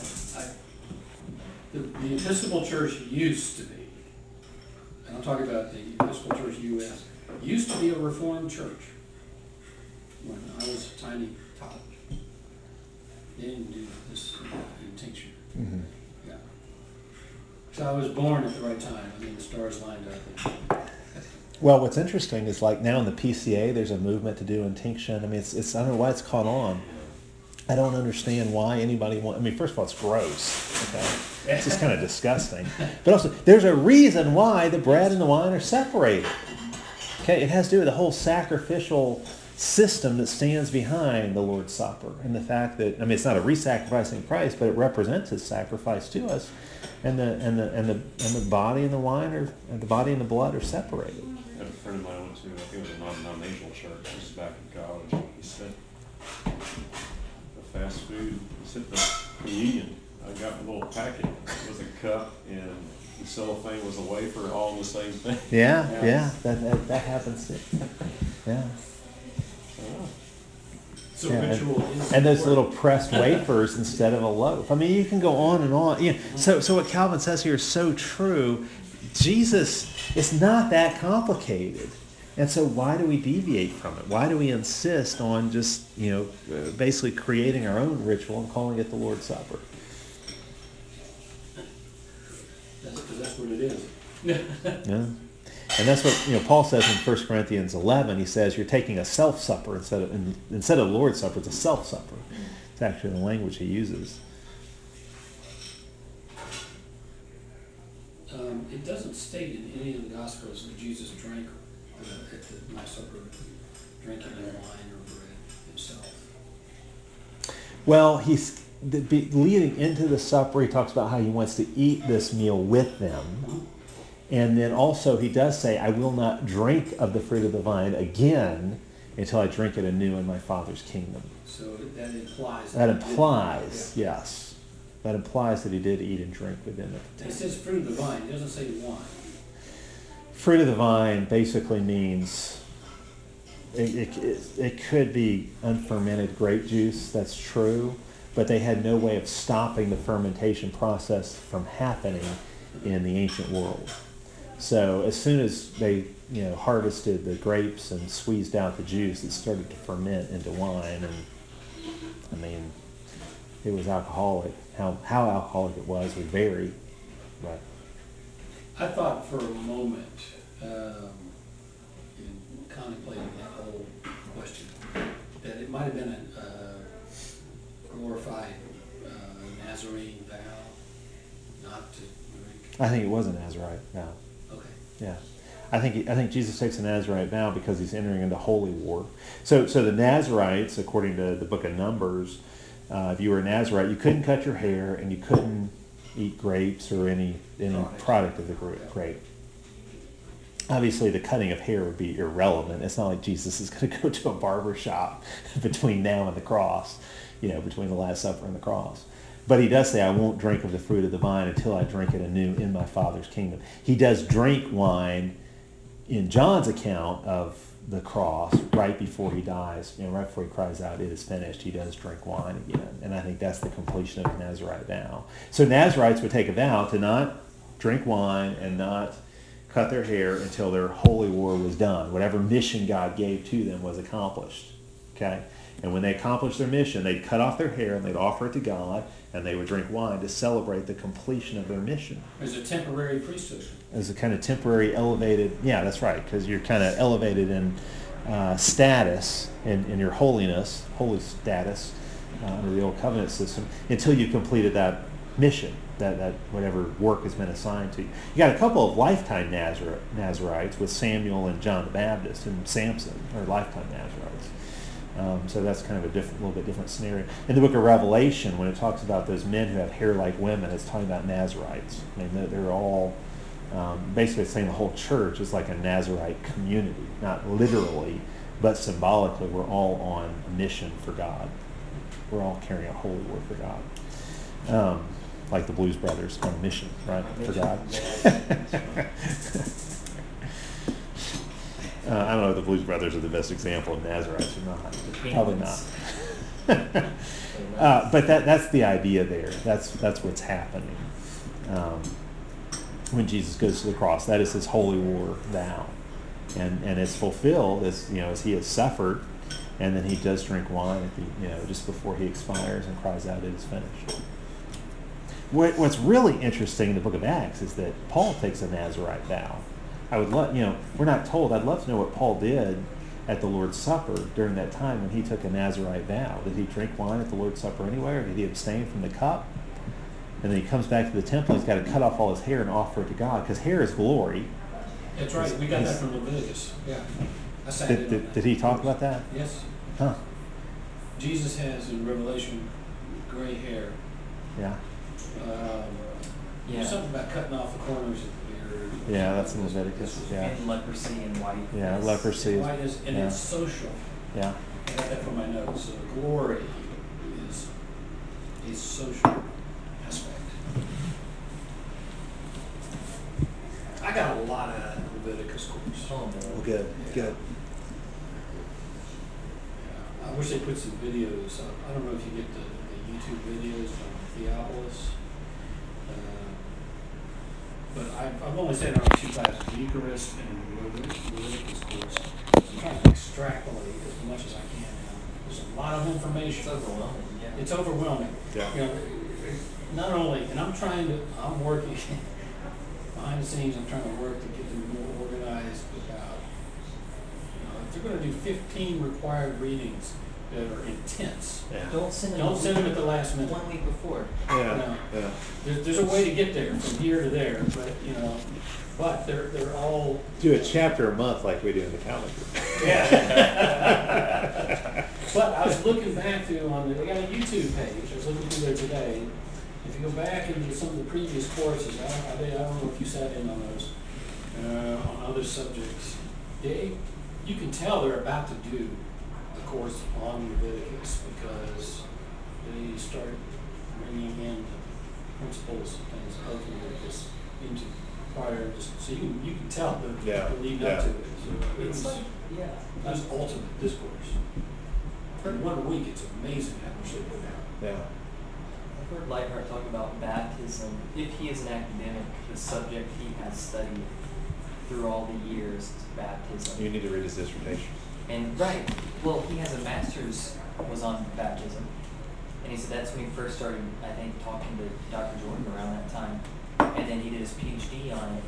The Episcopal Church used to be, and I'm talking about the Episcopal Church U.S., used to be a Reformed church when I was a tiny tot. They didn't do this intinction. Mm-hmm. Yeah. So I was born at the right time. I mean, the stars lined up. Well, what's interesting is like now in the PCA, there's a movement to do intinction. I mean, it's I don't know why it's caught on. I don't understand why anybody wants. I mean, first of all, it's gross. Okay, it's just kind of disgusting. But also, there's a reason why the bread and the wine are separated. Okay, it has to do with the whole sacrificial system that stands behind the Lord's Supper, and the fact that it's not a re-sacrificing Christ, but it represents His sacrifice to us, and the body and the wine and the body and the blood are separated. I had a friend of mine I went to, I think it was a non-denominational church, this is back in college. He said, the fast food, he said the communion, I got a little packet, it was a cup, and the cellophane was a wafer, all the same thing. Yeah, that happens too. Yeah. So Yeah, ritual is and those important. little pressed wafers instead of a loaf. I mean, you can go on and on. Yeah. So what Calvin says here is so true. Jesus, it's not that complicated. And so why do we deviate from it? Why do we insist on just, basically creating our own ritual and calling it the Lord's Supper? That's what it is. Yeah. And that's what Paul says in 1 Corinthians 11. He says you're taking a self-supper instead of the Lord's Supper. It's a self-supper. It's actually the language he uses. It doesn't state in any of the Gospels that Jesus drank at the Last Supper, drinking in wine or bread himself. Well, leading into the supper, he talks about how he wants to eat this meal with them. And then also he does say, I will not drink of the fruit of the vine again until I drink it anew in my Father's kingdom. So that implies. That implies, yes. That implies that he did eat and drink within it. It says fruit of the vine. It doesn't say wine. Fruit of the vine basically means it could be unfermented grape juice, that's true, but they had no way of stopping the fermentation process from happening in the ancient world. So as soon as they harvested the grapes and squeezed out the juice, it started to ferment into wine, and it was alcoholic. How alcoholic it was would vary, but I thought for a moment, in contemplating that whole question, that it might have been a glorified Nazarene vow, not to drink. I think it was a Nazarite vow. Okay. Yeah. I think Jesus takes a Nazarite vow because he's entering into holy war. So the Nazarites, according to the book of Numbers, if you were a Nazarite, you couldn't cut your hair and you couldn't eat grapes or any product of the grape. Obviously, the cutting of hair would be irrelevant. It's not like Jesus is going to go to a barber shop between now and the cross, between the Last Supper and the cross. But he does say, I won't drink of the fruit of the vine until I drink it anew in my Father's kingdom. He does drink wine in John's account of the cross right before he dies, right before he cries out, it is finished. He does drink wine again. And I think that's the completion of the Nazarite vow. So Nazarites would take a vow to not drink wine and not cut their hair until their holy war was done. Whatever mission God gave to them was accomplished. Okay? And when they accomplished their mission, they'd cut off their hair and they'd offer it to God, and they would drink wine to celebrate the completion of their mission. As a temporary priesthood. As a kind of temporary elevated, yeah, that's right, because you're kind of elevated in status, in your holiness, holy status, under the old covenant system, until you completed that mission, that whatever work has been assigned to you. You got a couple of lifetime Nazarites with Samuel and John the Baptist and Samson, or lifetime Nazarites. So that's kind of a little bit different scenario. In the book of Revelation, when it talks about those men who have hair like women, it's talking about Nazarites. I mean, they're all basically saying the whole church is like a Nazarite community, not literally, but symbolically. We're all on a mission for God. We're all carrying a holy war for God. Like the Blues Brothers on a mission, right, for God. I don't know if the Blues Brothers are the best example of Nazarites or not. Probably not. But that's the idea there. That's what's happening when Jesus goes to the cross. That is his holy war vow, and it's fulfilled as he has suffered, and then he does drink wine at the just before he expires and cries out, "It is finished." What's really interesting in the book of Acts is that Paul takes a Nazarite vow. I would love, we're not told. I'd love to know what Paul did at the Lord's Supper during that time when he took a Nazarite vow. Did he drink wine at the Lord's Supper anyway, or did he abstain from the cup? And then he comes back to the temple. He's got to cut off all his hair and offer it to God, because hair is glory. That's right. We got that from Leviticus. Yeah. I sat in on that. Did he talk about that? Yes. Huh. Jesus has in Revelation gray hair. Yeah. There's something about cutting off the corners of the beard. Yeah, that's in Leviticus. Yeah. And leprosy and white. Yeah, leprosy. White is, and it's social. Yeah. I got that from my notes. So glory is a social aspect. I got a lot of Leviticus course. Oh, man. Well, good. Good. I wish they put some videos up. I don't know if you get the YouTube videos from Theophilus. But I've only sat on 2 classes, Eucharist and Leviticus course. I'm trying to extrapolate as much as I can now. There's a lot of information. It's overwhelming, yeah. It's overwhelming. Yeah. Not only, and I'm working behind the scenes, I'm trying to work to get them more organized about, if they're going to do 15 required readings that are intense, Yeah. Don't send them at the last minute. 1 week before. Yeah. Yeah. There's a way to get there from here to there, but they're all. Do a chapter a month like we do in the calendar. Yeah. But I was looking back they got a YouTube page. I was looking through there today. If you go back into some of the previous courses, I don't know if you sat in on those, on other subjects. You can tell they're about to do the course on Leviticus because they start bringing in the principles and things of Leviticus into prior. So you can tell that people leading up to it. So It's like, yeah. that's ultimate discourse. For 1 week, it's amazing how much they put out. Yeah. I've heard Lightheart talk about baptism. If he is an academic, the subject he has studied through all the years is baptism. You need to read his dissertation. And right, well, he has a master's was on baptism, and he said that's when he first started, I think, talking to Dr. Jordan around that time, and then he did his PhD on it,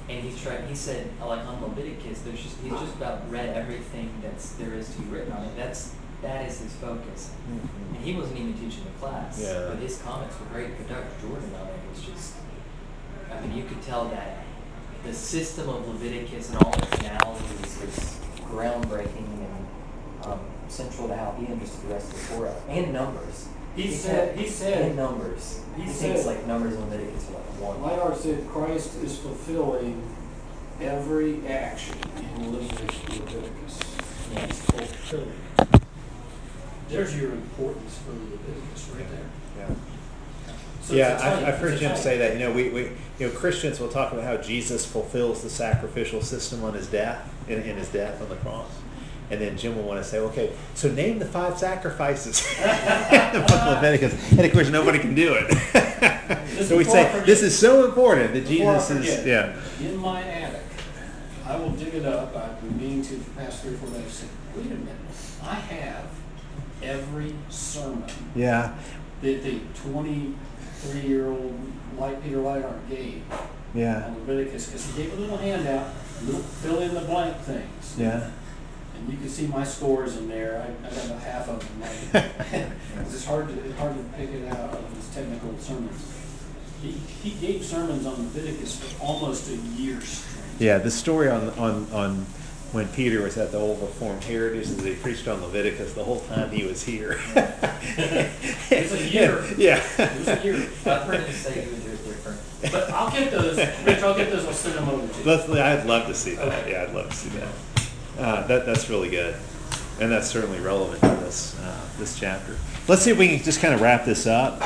And he said, like on Leviticus, he's just about read everything there is to be written on it. That is his focus. Mm-hmm. And he wasn't even teaching the class. Yeah. But his comments were great. But Dr. Jordan on it was just, I mean, you could tell that the system of Leviticus and all its analogies was groundbreaking and central to how he understood the rest of the Torah. And Numbers. He said, and Numbers. he He said- thinks like Numbers and Leviticus are like one. Leithart said Christ is fulfilling every action in Leviticus. Yeah. He's fulfilling. There's your importance for Leviticus right there. Yeah. So Yeah, it's a tight- I've heard it's a Jim tight- say that. We Christians will talk about how Jesus fulfills the sacrificial system on his death, in his death on the cross. And then Jim will want to say, okay, so name the 5 sacrifices in the book of Leviticus. And of course, nobody can do it. So we Before I say, forget- this is so important that Before I Jesus is, forget, yeah. in my attic, I will dig it up. I've been meaning to for the past 3 or 4 days. Say, wait a minute, I have every sermon Yeah, that the 23-year-old Peter Leithart gave yeah, on Leviticus, because he gave a little handout, little fill in the blank things. yeah. And you can see my scores in there. I got about half of them. It's hard to pick it out of his technical sermons. He gave sermons on Leviticus for almost a year straight. Yeah, the story on when Peter was at the Old Reformed Heritage is he preached on Leviticus the whole time he was here. It's a year. Yeah. It was a year. I've heard him say he would do it different. But I'll get those. Rich, I'll get those. I'll send them over to you. I'd love to see that. Okay. Yeah, I'd love to see that. That's really good, and that's certainly relevant to this chapter. Let's see if we can just kind of wrap this up.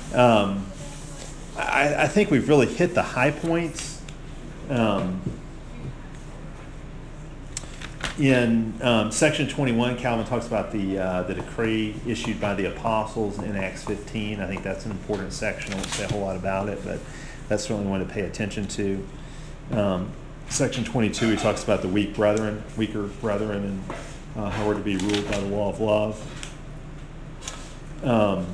I think we've really hit the high points. In section 21, Calvin talks about the decree issued by the apostles in Acts 15. I think that's an important section. I won't say a whole lot about it, but that's certainly one to pay attention to. Section 22, he talks about the weaker brethren, and how we're to be ruled by the law of love.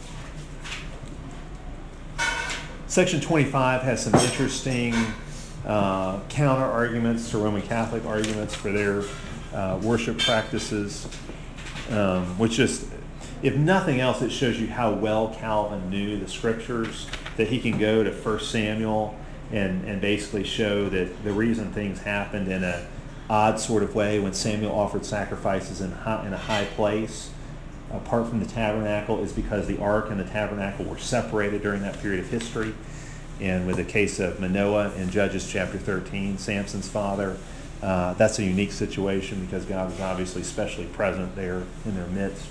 Section 25 has some interesting counter arguments to Roman Catholic arguments for their worship practices, which just, if nothing else, it shows you how well Calvin knew the scriptures, that he can go to 1 Samuel and basically show that the reason things happened in a odd sort of way when Samuel offered sacrifices in a high place apart from the tabernacle is because the ark and the tabernacle were separated during that period of history. And with the case of Manoah in Judges chapter 13, Samson's father, that's a unique situation because God was obviously specially present there in their midst.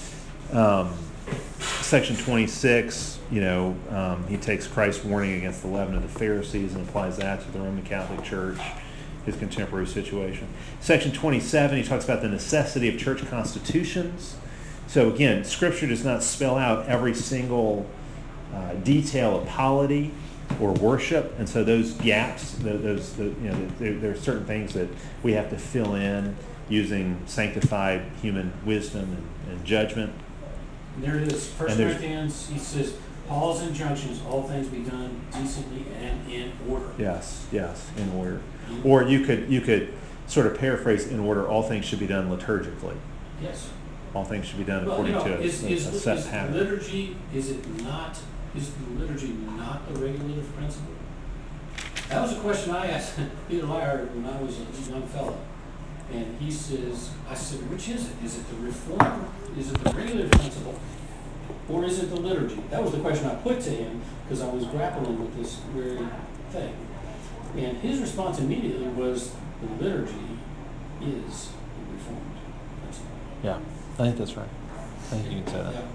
Section 26, he takes Christ's warning against the leaven of the Pharisees and applies that to the Roman Catholic Church, his contemporary situation. Section 27, he talks about the necessity of church constitutions. So again, Scripture does not spell out every single detail of polity or worship, and so those gaps, there are certain things that we have to fill in using sanctified human wisdom and judgment. And there it is. First And there's- Corinthians, he says, Paul's injunctions, all things be done decently and in order. Yes, in order. Or you could sort of paraphrase in order, all things should be done liturgically. Yes. All things should be done Well, according to a is set pattern. liturgy, is the liturgy not the regulative principle? That was a question I asked Peter Leithart when I was a young fellow. And he says, I said, which is it? Is it the reform? Is it the regulative principle? Or is it the liturgy? That was the question I put to him because I was grappling with this very thing. And his response immediately was, the liturgy is the reformed principle. Yeah, I think that's right. I think you can say that. Yeah.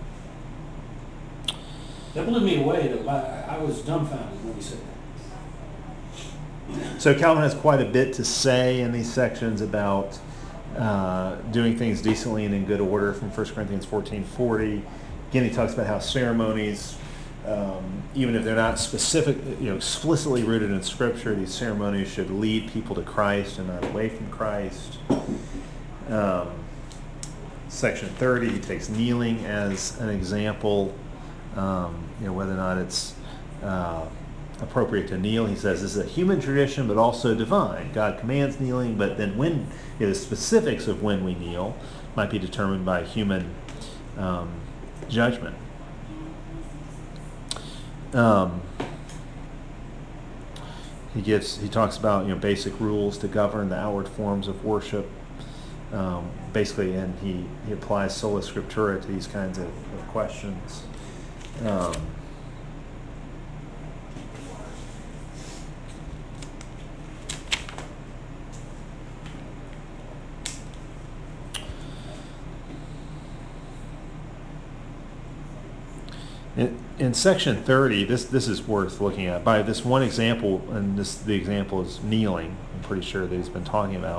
That blew me away. I was dumbfounded when he said that. So Calvin has quite a bit to say in these sections about doing things decently and in good order from 1 Corinthians 14:40. Again, he talks about how ceremonies, even if they're not specific, explicitly rooted in Scripture, these ceremonies should lead people to Christ and not away from Christ. Section 30, he takes kneeling as an example, whether or not it's appropriate to kneel. He says this is a human tradition, but also divine. God commands kneeling, but then when the specifics of when we kneel might be determined by human judgment. He talks about basic rules to govern the outward forms of worship. Basically, and he applies sola scriptura to these kinds of questions. In section 30, this is worth looking at. By this one example, and the example is kneeling, I'm pretty sure that he's been talking about.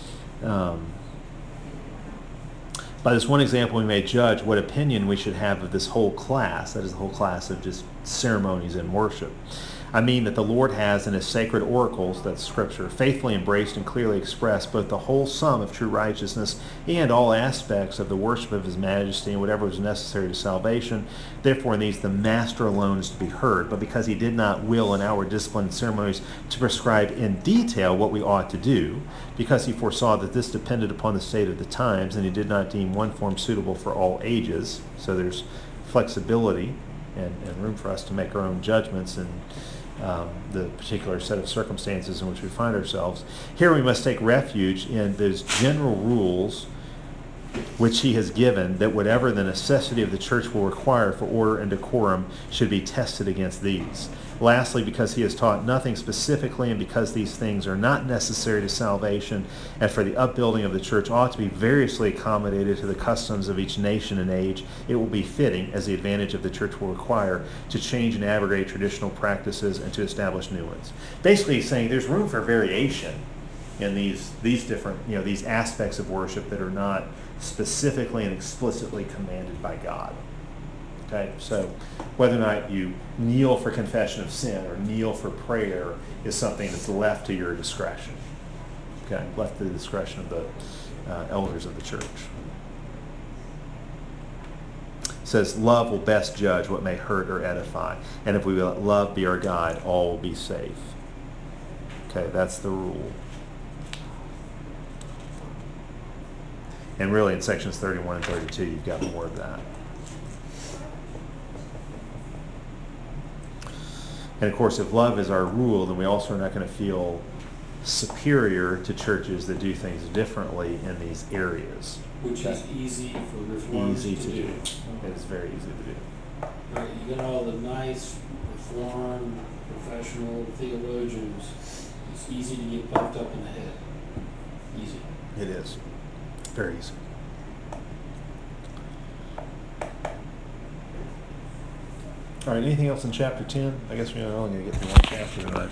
By this one example, we may judge what opinion we should have of this whole class, that is the whole class of just ceremonies and worship. I mean that the Lord has in his sacred oracles, that's Scripture, faithfully embraced and clearly expressed both the whole sum of true righteousness and all aspects of the worship of his majesty and whatever is necessary to salvation. Therefore in these the Master alone is to be heard, but because he did not will in our disciplined ceremonies to prescribe in detail what we ought to do, because he foresaw that this depended upon the state of the times, and he did not deem one form suitable for all ages, so there's flexibility and room for us to make our own judgments and the particular set of circumstances in which we find ourselves. Here we must take refuge in those general rules which he has given, that whatever the necessity of the church will require for order and decorum should be tested against these. Lastly, because he has taught nothing specifically, and because these things are not necessary to salvation and for the upbuilding of the church ought to be variously accommodated to the customs of each nation and age, it will be fitting, as the advantage of the church will require, to change and abrogate traditional practices and to establish new ones. Basically he's saying there's room for variation in these different, these aspects of worship that are not specifically and explicitly commanded by God. Okay, so whether or not you kneel for confession of sin or kneel for prayer is something that's left to your discretion. Okay, left to the discretion of the elders of the church. It says, love will best judge what may hurt or edify, and if we let love be our guide, all will be safe. Okay, that's the rule. And really in sections 31 and 32, you've got more of that. And of course, if love is our rule, then we also are not going to feel superior to churches that do things differently in these areas. Which is easy for reformers to do. It is very easy to do. Right, you get all the nice, reformed, professional theologians. It's easy to get puffed up in the head. Easy. It is. Very easy. All right, anything else in chapter 10? I guess we're only going to get through one chapter tonight.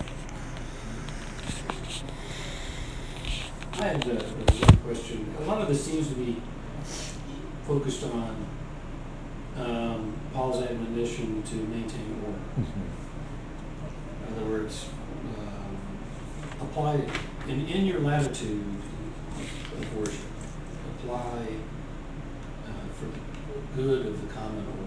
I had one question. A lot of this seems to be focused on Paul's admonition to maintain order. In other words, apply in your latitude of worship, apply for the good of the common order.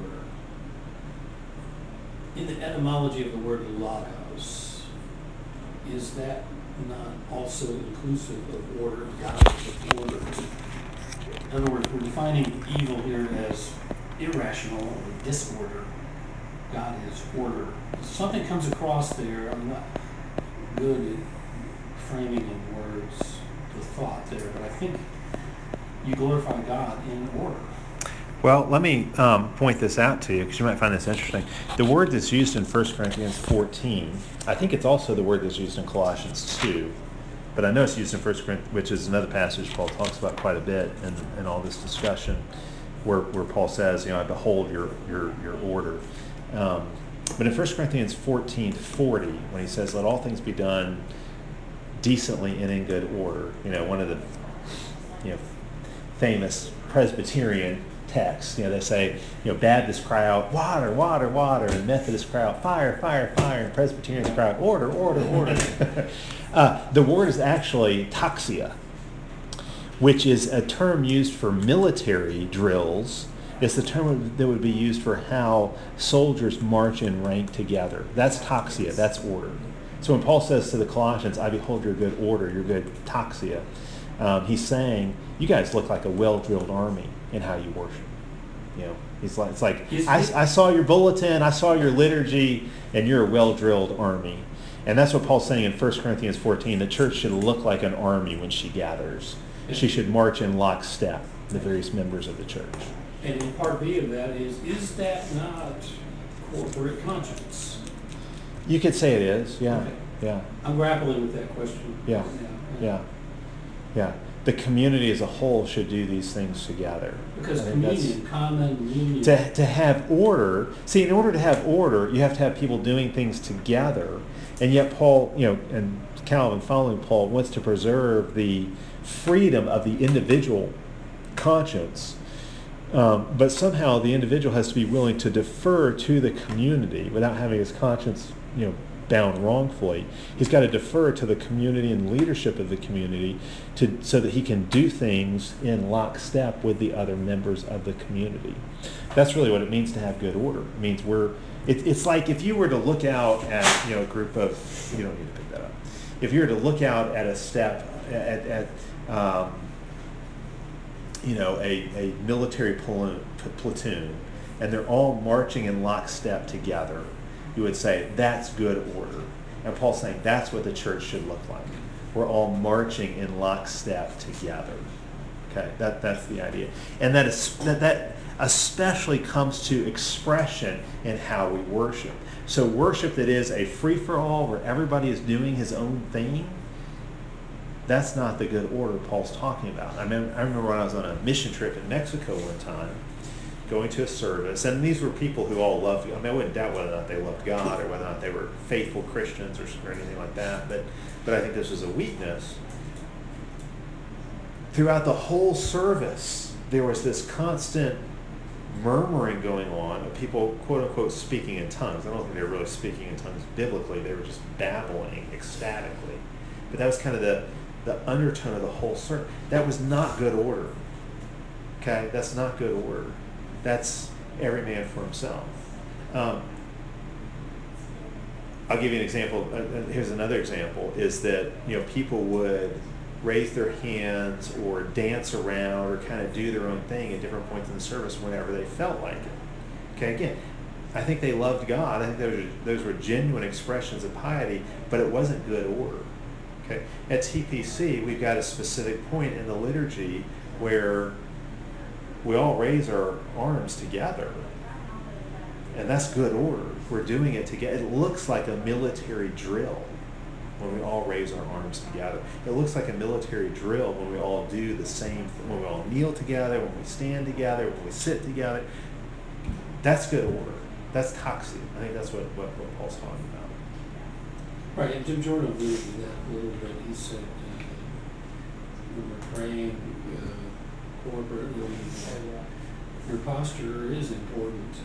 In the etymology of the word logos, is that not also inclusive of order? God is order. In other words, we're defining evil here as irrational or disorder. God is order. Something comes across there. I'm not good at framing in words the thought there, but I think you glorify God in order. Well, let me point this out to you because you might find this interesting. The word that's used in 1 Corinthians 14, I think it's also the word that's used in Colossians 2, but I know it's used in 1 Corinthians, which is another passage Paul talks about quite a bit in all this discussion, where Paul says, I behold your order. But in 1 Corinthians 14:40, when he says, let all things be done decently and in good order, one of the famous Presbyterian texts, they say, Baptists cry out, water, water, water, and Methodists cry out, fire, fire, fire, and Presbyterians cry out, order, order, order. The word is actually taxia, which is a term used for military drills It's the term that would be used for how soldiers march in rank together. That's taxia, that's order. So when Paul says to the Colossians, I behold your good order, your good taxia, he's saying, you guys look like a well-drilled army in how you worship. You know, it's like I saw your bulletin, I saw your liturgy, and you're a well-drilled army. And that's what Paul's saying in 1 Corinthians 14. The church should look like an army when she gathers. She should march in lockstep, the various members of the church. And in part B of that is that not corporate conscience? You could say it is, yeah, Okay. yeah, I'm grappling with that question. Yeah. Yeah. yeah. The community as a whole should do these things together. Because I think that's- communion, common union. to have order, see, in order to have order, you have to have people doing things together. And yet Paul, you know, and Calvin following Paul wants to preserve the freedom of the individual conscience. But somehow the individual has to be willing to defer to the community without having his conscience, you know, bound wrongfully. He's got to defer to the community and leadership of the community so that he can do things in lockstep with the other members of the community. That's really what it means to have good order. It means it's like if you were to look out at, you know, a group of, you don't need to pick that up. If you were to look out at a step at you know, a military platoon, and they're all marching in lockstep together, you would say that's good order. And Paul's saying that's what the church should look like. We're all marching in lockstep together. Okay, that's the idea. And that especially comes to expression in how we worship. So worship that is a free-for-all where everybody is doing his own thing, that's not the good order Paul's talking about. I remember when I was on a mission trip in Mexico one time, going to a service, and these were people who all loved God. I mean, I wouldn't doubt whether or not they loved God or whether or not they were faithful Christians or anything like that, but I think this was a weakness. Throughout the whole service, there was this constant murmuring going on of people, quote-unquote, speaking in tongues. I don't think they were really speaking in tongues biblically. They were just babbling ecstatically. But that was kind of the undertone of the whole sermon. That was not good order. Okay? That's not good order. That's every man for himself. I'll give you an example. Here's another example, is that, you know, people would raise their hands or dance around or kind of do their own thing at different points in the service whenever they felt like it. Okay, again, I think they loved God. I think those were genuine expressions of piety, but it wasn't good order. Okay, at TPC, we've got a specific point in the liturgy where we all raise our arms together, and that's good order. We're doing it together. It looks like a military drill when we all raise our arms together. It looks like a military drill when we all do the same thing, when we all kneel together, when we stand together, when we sit together. That's good order. That's taxia. I think that's what Paul's talking about. Right, and Jim Jordan alluded to that a little bit. He said when we're praying corporately, your posture is important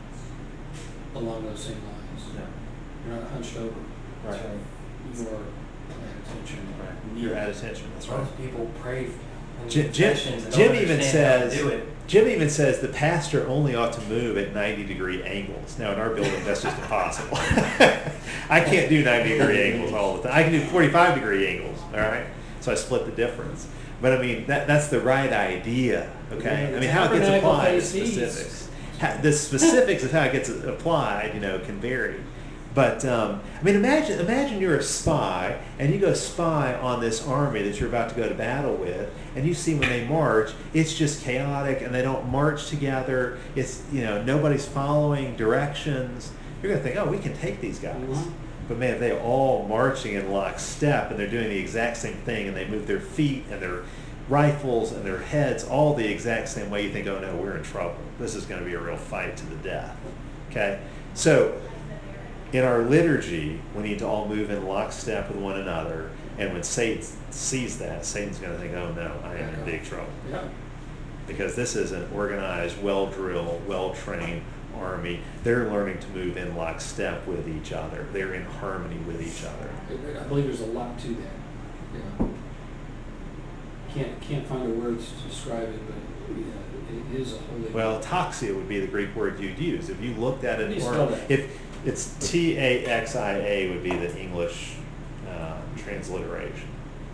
along those same lines. Yeah. You're not hunched over. Right. You are at attention. Right. You're at attention. That's right. Most people pray in Jim sessions and Jim don't even understand how to says do it. Jim even says the pastor only ought to move at 90-degree angles. Now in our building that's just impossible. I can't do 90-degree angles all the time. I can do 45-degree angles. All right, so I split the difference. But I mean that's the right idea. Okay, Yeah, I mean how it gets tabernacle applied is face specifics. The specifics of how it gets applied, you know, can vary. But I mean, imagine you're a spy and you go spy on this army that you're about to go to battle with, and you see when they march, it's just chaotic and they don't march together. It's, you know, nobody's following directions. You're gonna think, oh, we can take these guys. Mhm. But man, if they all marching in lockstep and they're doing the exact same thing and they move their feet and their rifles and their heads all the exact same way, you think, oh no, we're in trouble. This is going to be a real fight to the death. Okay, so in our liturgy, we need to all move in lockstep with one another. And when Satan sees that, Satan's going to think, oh no, I am in big trouble. Yeah. Because this is an organized, well-drilled, well-trained army. They're learning to move in lockstep with each other. They're in harmony with each other. I believe there's a lot to that. Yeah. Can't find the words to describe it, but it is a holy. Well, taxia would be the Greek word you'd use. If you looked at How do it, you or spell that? if it's Taxia would be the English transliteration.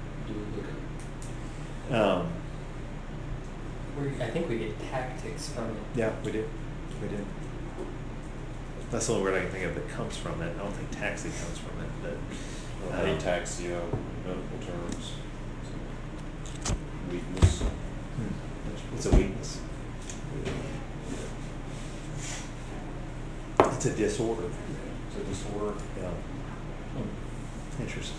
I think we get tactics from it. Yeah, we do. We do. That's the only word I can think of that comes from it. I don't think taxi comes from it, but Ataxia, medical terms. Weakness. it's a weakness. It's a disorder. It's a disorder. Yeah. Interesting.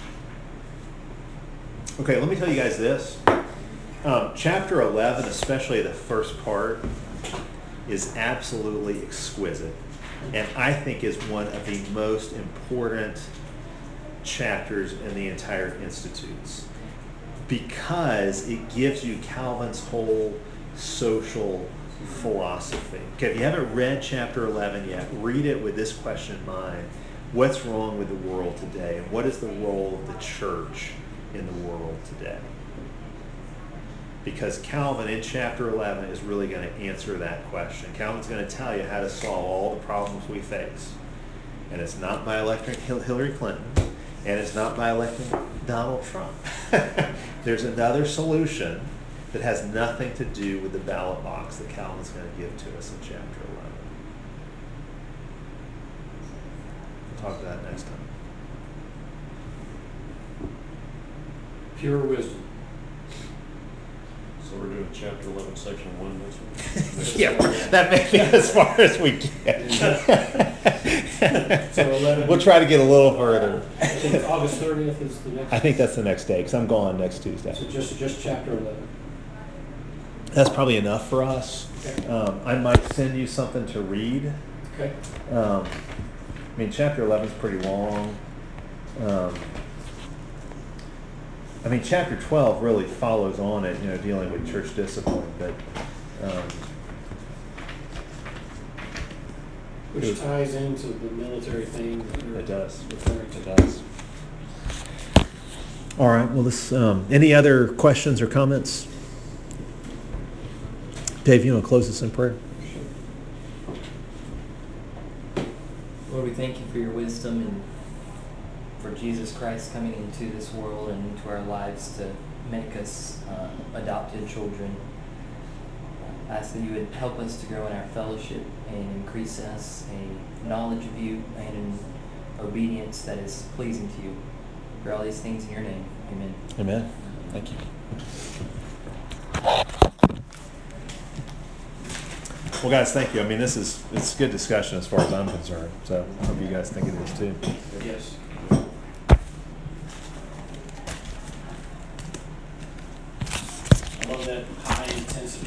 Okay, let me tell you guys this. Chapter 11, especially the first part, is absolutely exquisite, and I think is one of the most important chapters in the entire Institutes, because it gives you Calvin's whole social philosophy. Okay, if you haven't read chapter 11 yet, read it with this question in mind. What's wrong with the world today? And what is the role of the church in the world today? Because Calvin in chapter 11 is really going to answer that question. Calvin's going to tell you how to solve all the problems we face. And it's not by electing Hillary Clinton, and it's not by electing Donald Trump. There's another solution that has nothing to do with the ballot box that Calvin's going to give to us in chapter 11. We'll talk about that next time. Pure wisdom. So we're doing chapter 11, section 1 this one? Yeah, that may be as far as we get. So 11. We'll try to get a little further. I think August 30th is the next. I think that's the next day, because I'm gone next Tuesday. So just chapter 11. That's probably enough for us. Okay. I might send you something to read. Okay. I mean, chapter 11 is pretty long. I mean, chapter 12 really follows on it, dealing with church discipline, but Which ties into the military thing that you're it does. referring to. It does. All right. Well, any other questions or comments? Dave, you want to close this in prayer? Lord, we thank you for your wisdom and for Jesus Christ coming into this world and into our lives to make us adopted children. I ask that you would help us to grow in our fellowship and increase in us a knowledge of you and an obedience that is pleasing to you. For all these things in your name, amen. Amen. Thank you. Well, guys, thank you. I mean, it's good discussion as far as I'm concerned. So I hope you guys think it is too. Yes. I love that high intensity.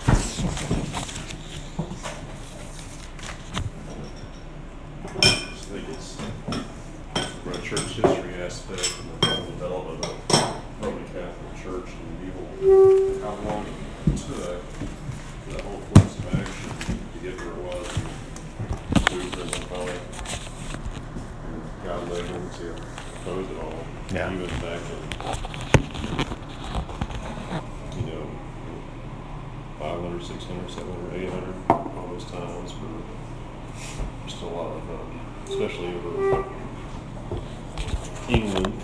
I think it's from a church history aspect and the whole development of Roman Catholic Church and how long it took that whole course of action to get where it was. Lutheran and finally God led him to oppose it all. Yeah. Even back in, 500, 600, 700, 800, all those times, but just a lot of, especially over England,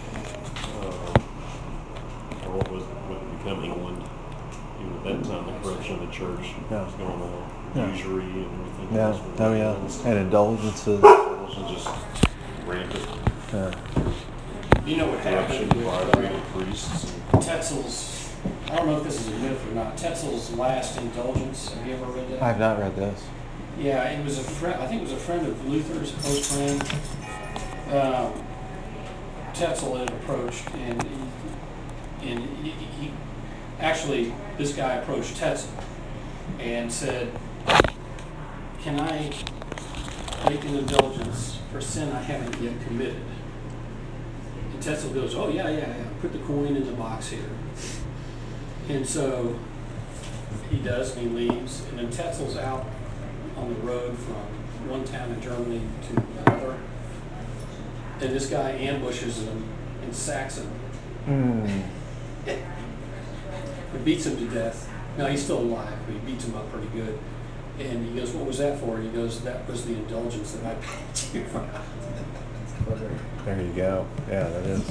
or what would become England. Even at that time, the corruption of the church was going on, Yeah. usury and everything. Yeah. else. Oh, yeah. And indulgences. It was just rampant You know what corruption happened by with real priests. Tetzel's, I don't know if this is a myth or not, Tetzel's Last Indulgence. Have you ever read that? I've not read this. Yeah, it was a friend, I think it was a friend of Luther's, close friend. Tetzel had approached, and he actually, this guy approached Tetzel and said, "Can I make an indulgence for sin I haven't yet committed?" And Tetzel goes, "Oh, yeah, put the coin in the box here." And so he does, and he leaves, and then Tetzel's out on the road from one town in Germany to another, and this guy ambushes him and sacks him. beats him to death. No, he's still alive, but he beats him up pretty good. And he goes, "What was that for?" And he goes, "That was the indulgence that I paid you for." There you go. Yeah, that is.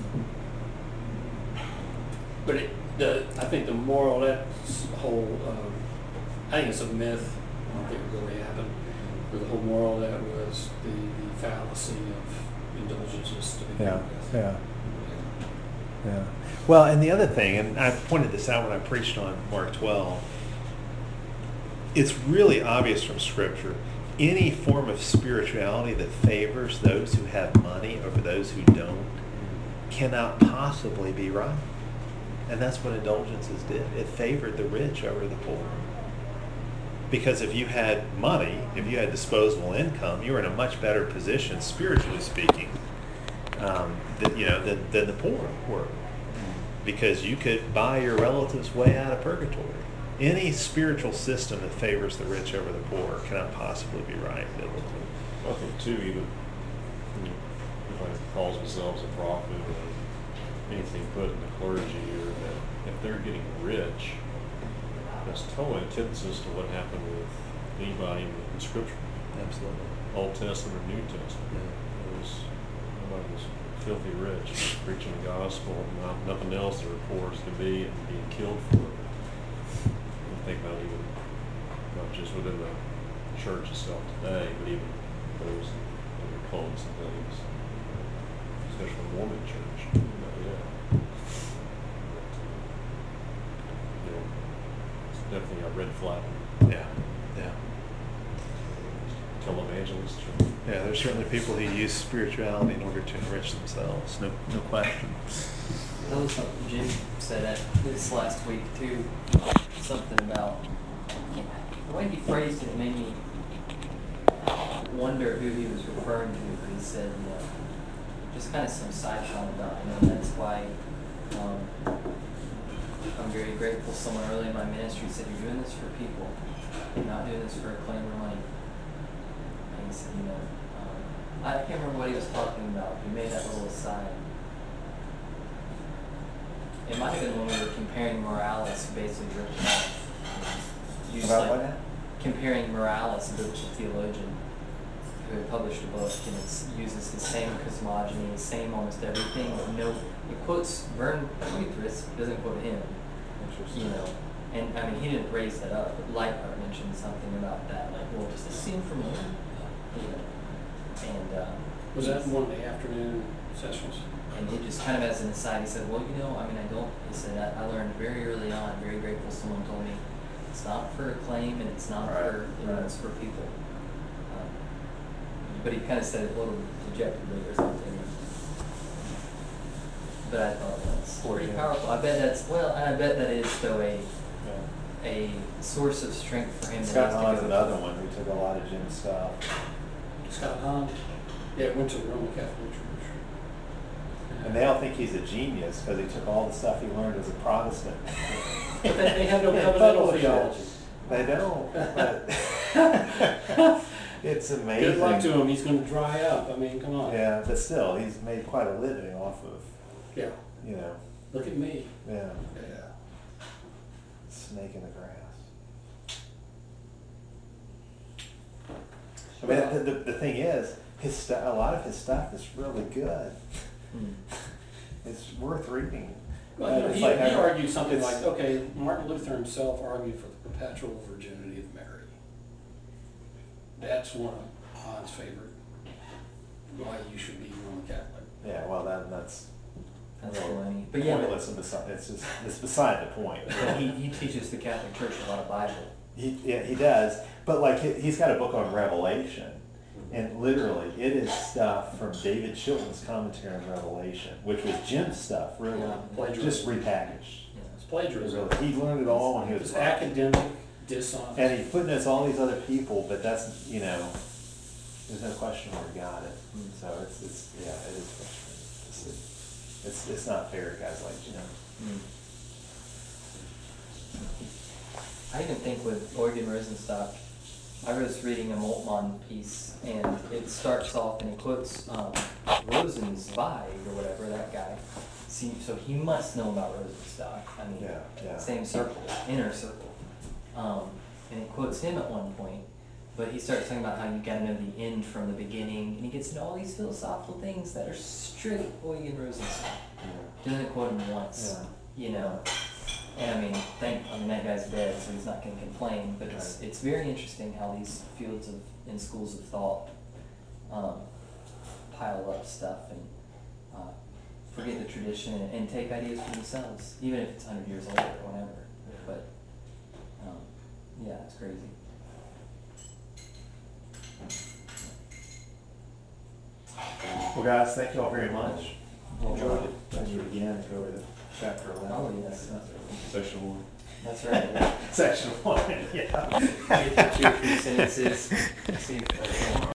But I think the moral of that whole, I think it's a myth. I don't think it really happened. But the whole moral of that was the fallacy of indulgences to begin Yeah, with. yeah. Yeah. Well, and the other thing, and I pointed this out when I preached on Mark 12, it's really obvious from Scripture. Any form of spirituality that favors those who have money over those who don't cannot possibly be right. And that's what indulgences did. It favored the rich over the poor. Because if you had money, if you had disposable income, you were in a much better position, spiritually speaking, than the poor were. Because you could buy your relatives way out of purgatory. Any spiritual system that favors the rich over the poor cannot possibly be right biblically. I think too, even if calls themselves a prophet or anything put in the clergy, or that if they're getting rich, that's total antithesis to what happened with anybody in Scripture, Absolutely. Old Testament or New Testament. Nobody was filthy rich, preaching the gospel, nothing else they were poor as could be, and being killed for it. I think about even not just within the church itself today, but even those in their cults and things, especially the Mormon church. It's definitely a red flag. Yeah. Yeah. Televangelists. Yeah, there's certainly people who use spirituality in order to enrich themselves. No question. That was something Jim said at this last week too. Something about the way he phrased it made me wonder who he was referring to. He said, just kind of some side comment about it. And that's why I'm very grateful. Someone early in my ministry said, "You're doing this for people. You're not doing this for acclaim or money." And he said, I can't remember what he was talking about. He made that little aside. It might have been when we were comparing Morales, who basically ripped him off. About what now? Comparing Morales, a biblical theologian, who had published a book, and it uses the same cosmogony, the same almost everything, but it quotes Vern Lutheris, doesn't quote him. Interesting. And I mean, he didn't raise that up, but Leichhardt mentioned something about that, like, well, does this seem familiar? And Was that one of the afternoon sessions? and he just kind of as an aside, he said, "Well, he said, I learned very early on, very grateful someone told me, it's not for acclaim and it's not for, it's for people." But he kind of said it a little dejectedly or something. But I thought that's pretty powerful. I bet that is though a source of strength for him. Scott Hahn's another one who took a lot of Jim's stuff. Scott Hahn? Yeah, went to the Roman Catholic Church. And they all think he's a genius because he took all the stuff he learned as a Protestant. But they have no covenantal theology. They don't. But it's amazing. Good luck to him. He's going to dry up. I mean, come on. Yeah, but still, he's made quite a living off of, Yeah. Look at me. Yeah, Yeah. snake in the grass. I mean, the thing is, a lot of his stuff is really good. It's worth reading. Well, It's he like argued something it's- like, okay, Martin Luther himself argued for the perpetual virginity of Mary. That's one of Hahn's favorite, why you should be Roman Catholic. Yeah, well, that's funny. But yeah, pointless and it's beside the point. he teaches the Catholic Church a lot of Bible. He does, but like he's got a book on Revelation, and literally it is stuff from David Chilton's commentary on Revelation, which was Jim's stuff, really, Plagiarism. just repackaged. It's plagiarism. Really. He learned it all when he was It's five. academic, dishonest. And he footnotes all these other people, but that's, there's no question where he got it. So it is frustrating. It's not fair, guys like Jim. I even think with Eugen Rosenstock, I was reading a Moltmann piece, and it starts off and it quotes Rosenzweig or whatever, that guy, see, so he must know about Rosenstock. I mean, Yeah. same circle, inner circle. And it quotes him at one point, but he starts talking about how you gotta know the end from the beginning, and he gets into all these philosophical things that are straight Eugen Rosenstock. Doesn't quote him once, you know. And I mean, that guy's dead, so he's not gonna complain, but it's very interesting how these fields in schools of thought, pile up stuff and, forget the tradition and take ideas for themselves, even if it's 100 years old or whatever. But, yeah, it's crazy. Well, guys, thank you all very much. Well, Enjoyed it. Thank you again. Go over to chapter 11. Oh, yes, Section 1. that's right, yeah. Section 1, yeah. Two or three sentences, see if